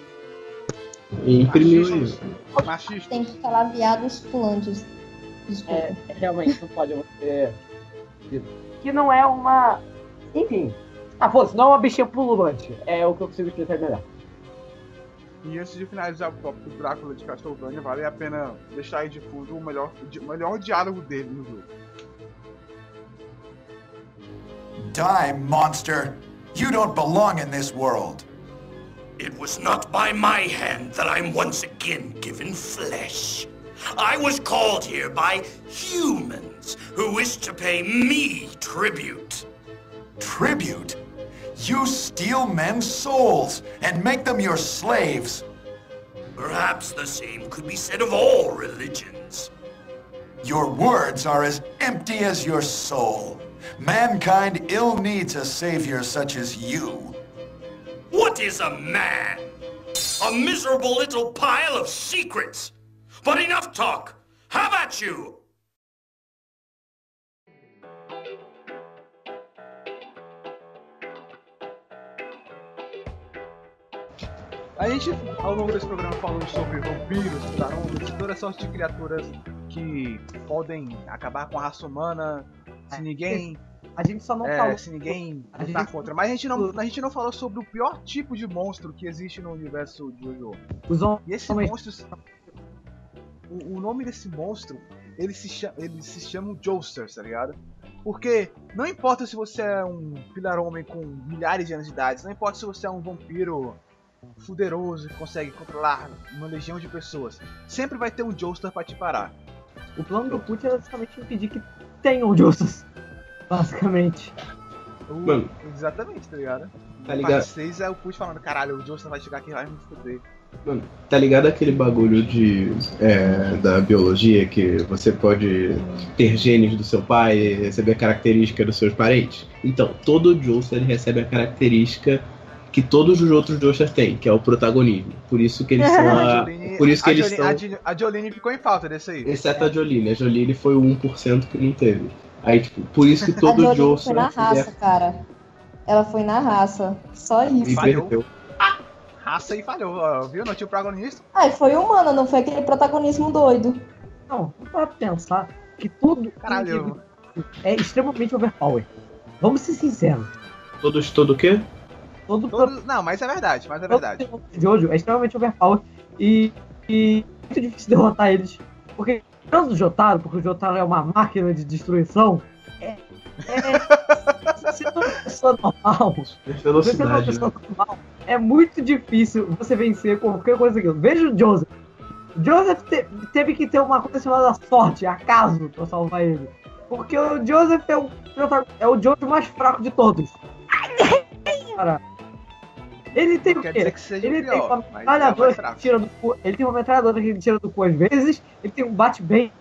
E imprimiu Machista. isso. Machista. Tem que falar viados pulantes. Desculpa. É, realmente não pode ser. Que não é uma. Enfim. Ah, foda-se, não é uma bichinha pululante. É o que eu consigo explicar melhor. E antes de finalizar o tópico do Drácula de Castlevania, vale a pena deixar aí de fundo o melhor, o melhor diálogo dele no jogo. Die, monster! You don't belong in this world. It was not by my hand that I'm once again given flesh. I was called here by humans who wish to pay me tribute. Tribute? You steal men's souls and make them your slaves. Perhaps the same could be said of all religions. Your words are as empty as your soul. Mankind ill needs a savior such as you. What is a man? A miserable little pile of secrets. But enough talk. Have at you! A gente, ao longo desse programa, falou sobre vampiros, tubarões e toda sorte de criaturas que podem acabar com a raça humana se ninguém, A gente só não é, falou. se ninguém A lutar gente- contra. Mas a gente, não, a gente não falou sobre o pior tipo de monstro que existe no universo de Jojo. Os homens. E esse monstro... O, o nome desse monstro, ele se chama, ele se chama Joesters, tá ligado? Porque não importa se você é um filhar-homem com milhares de anos de idade, não importa se você é um vampiro fuderoso que consegue controlar uma legião de pessoas, sempre vai ter um Joester pra te parar. O plano do Putin era justamente impedir que tenham Justus. Basicamente. O- Mano. Exatamente, tá ligado? Tá Na ligado? fase seis é o Putin falando, caralho, o Joester vai chegar aqui e vai me fuder. Mano, tá ligado aquele bagulho de é, da biologia que você pode ter genes do seu pai e receber a característica dos seus parentes? Então, todo Joester ele recebe a característica que todos os outros Joesters têm, que é o protagonismo. Por isso que eles são a, Jolene- por isso que a eles Jolene- são, a Jolene- a Jolene ficou em falta desse aí. exceto a Jolene. A Jolene foi o um por cento que não teve. Aí, tipo, por isso que A todo Jolene Joester foi na raça, cara. Ela foi na raça. Só e isso. Falhou. perdeu. Raça aí falhou, ó, viu? Não tinha o protagonista. Ah, e foi humana, não foi aquele protagonismo doido. Não, para pensar que tudo Caralho. é extremamente overpower. Vamos ser sinceros. Todos, todo o quê? Todo Todos... Não, mas é verdade, mas é verdade. todo Jojo é extremamente overpower e, e é muito difícil derrotar eles. Porque, tanto do Jotaro, porque o Jotaro é uma máquina de destruição, é. é se você é uma pessoa normal, você é uma Velocidade, pessoa né? normal, é muito difícil você vencer qualquer coisa aqui. Veja o Joseph. O Joseph te- teve que ter uma coisa chamada sorte, acaso, pra salvar ele. Porque o Joseph é o, é o Jojo mais fraco de todos. Cara, ele tem o Quer quê? dizer que seja Ele o tem pior, uma mas é o metralhadora mais que fraco. tira do cu. Ele tem uma metralhadora que ele tira do cu às vezes. Ele tem um bate-bem.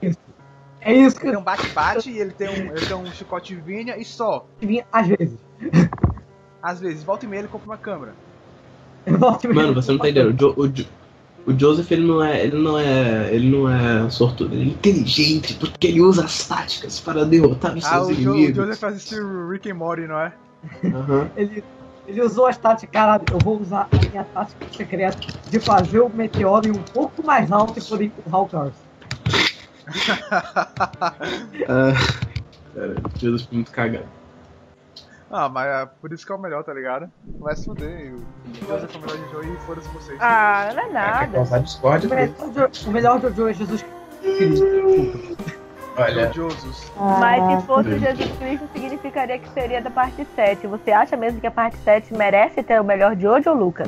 É isso que Ele tem um bate-bate e ele tem um, ele tem um chicote vinha e só. vinha às vezes. Às vezes, volta e meia ele compra uma câmera. Volta e meia. Mano, você não tá entendendo. O, Jo- o, Jo- O Joseph, ele não é, ele não é, ele não é sortudo, ele é inteligente, porque ele usa as táticas para derrotar os Ah, seus o, jo inimigos. o Joseph assistiu Rick and Morty, não é? Uhum. Ele, ele usou as táticas, caralho, eu vou usar a minha tática secreta de fazer o meteoro ir um pouco mais alto e poder empurrar o Cars. Ah, cara, o Joseph foi muito cagado. Ah, mas é por isso que é o melhor, tá ligado? Vai se fuder. O Joseph é o melhor de Joe e foda-se vocês. Ah, não é Quer nada. causar discórdia? O melhor Jo- o melhor Jojo é Jesus Cristo. Olha, Jesus. Mas se fosse o Jesus Cristo, significaria que seria da parte sete. Você acha mesmo que a parte sete merece ter o melhor de hoje ou Lucas?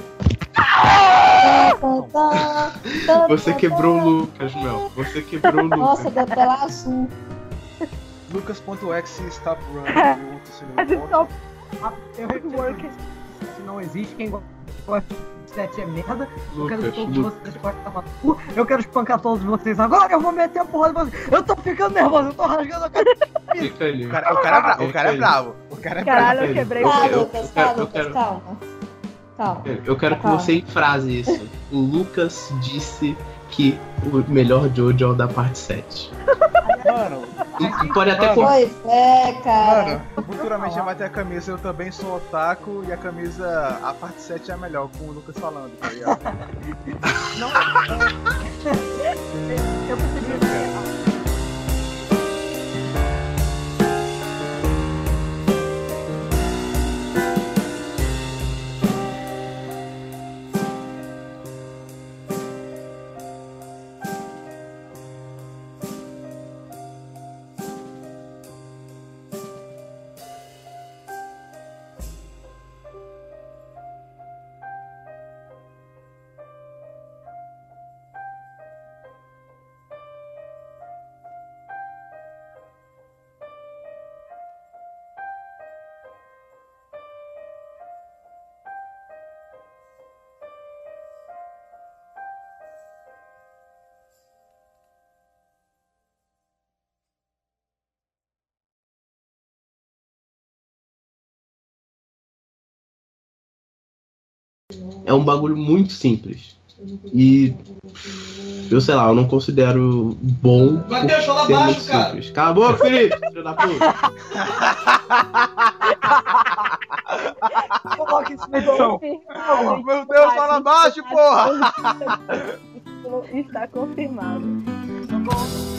Você quebrou o Lucas, Mel. Você quebrou o Lucas. Nossa, deu tela azul. Lucas.exe stop running. Mas então, Ah, Eu retiro se não existe, quem gosta de sete é merda. Eu quero que Lucas, todos Lucas. vocês cortem a matua. Eu quero espancar todos vocês agora. Eu vou meter a porra de vocês. Eu tô ficando nervoso, eu tô rasgando a cara. Fica ali. O cara, o cara é bravo. O cara é bravo. O cara é bravo. caralho, eu quebrei Eu- o Tá, eu- Lucas, eu tá, quero- eu Lucas, quero- calma. Calma. Eu quero que Calma. você enfrase isso. O Lucas disse que o melhor Jojo é o da parte sete. Mano, E, e pode até Mano. cor- Pois é, cara. mano, futuramente vai ter a camisa Eu Também Sou Otaku e a camisa A Parte sete é a melhor, com o Lucas falando, tá ligado? eu preciso. É um bagulho muito simples. E eu sei lá, eu não considero bom por Mateus, fala ser baixo, muito cara. simples. Cala a boca, Felipe, filho da puta. Coloca isso na edição. Confirmado. Meu Deus, fala baixo, porra! Está confirmado.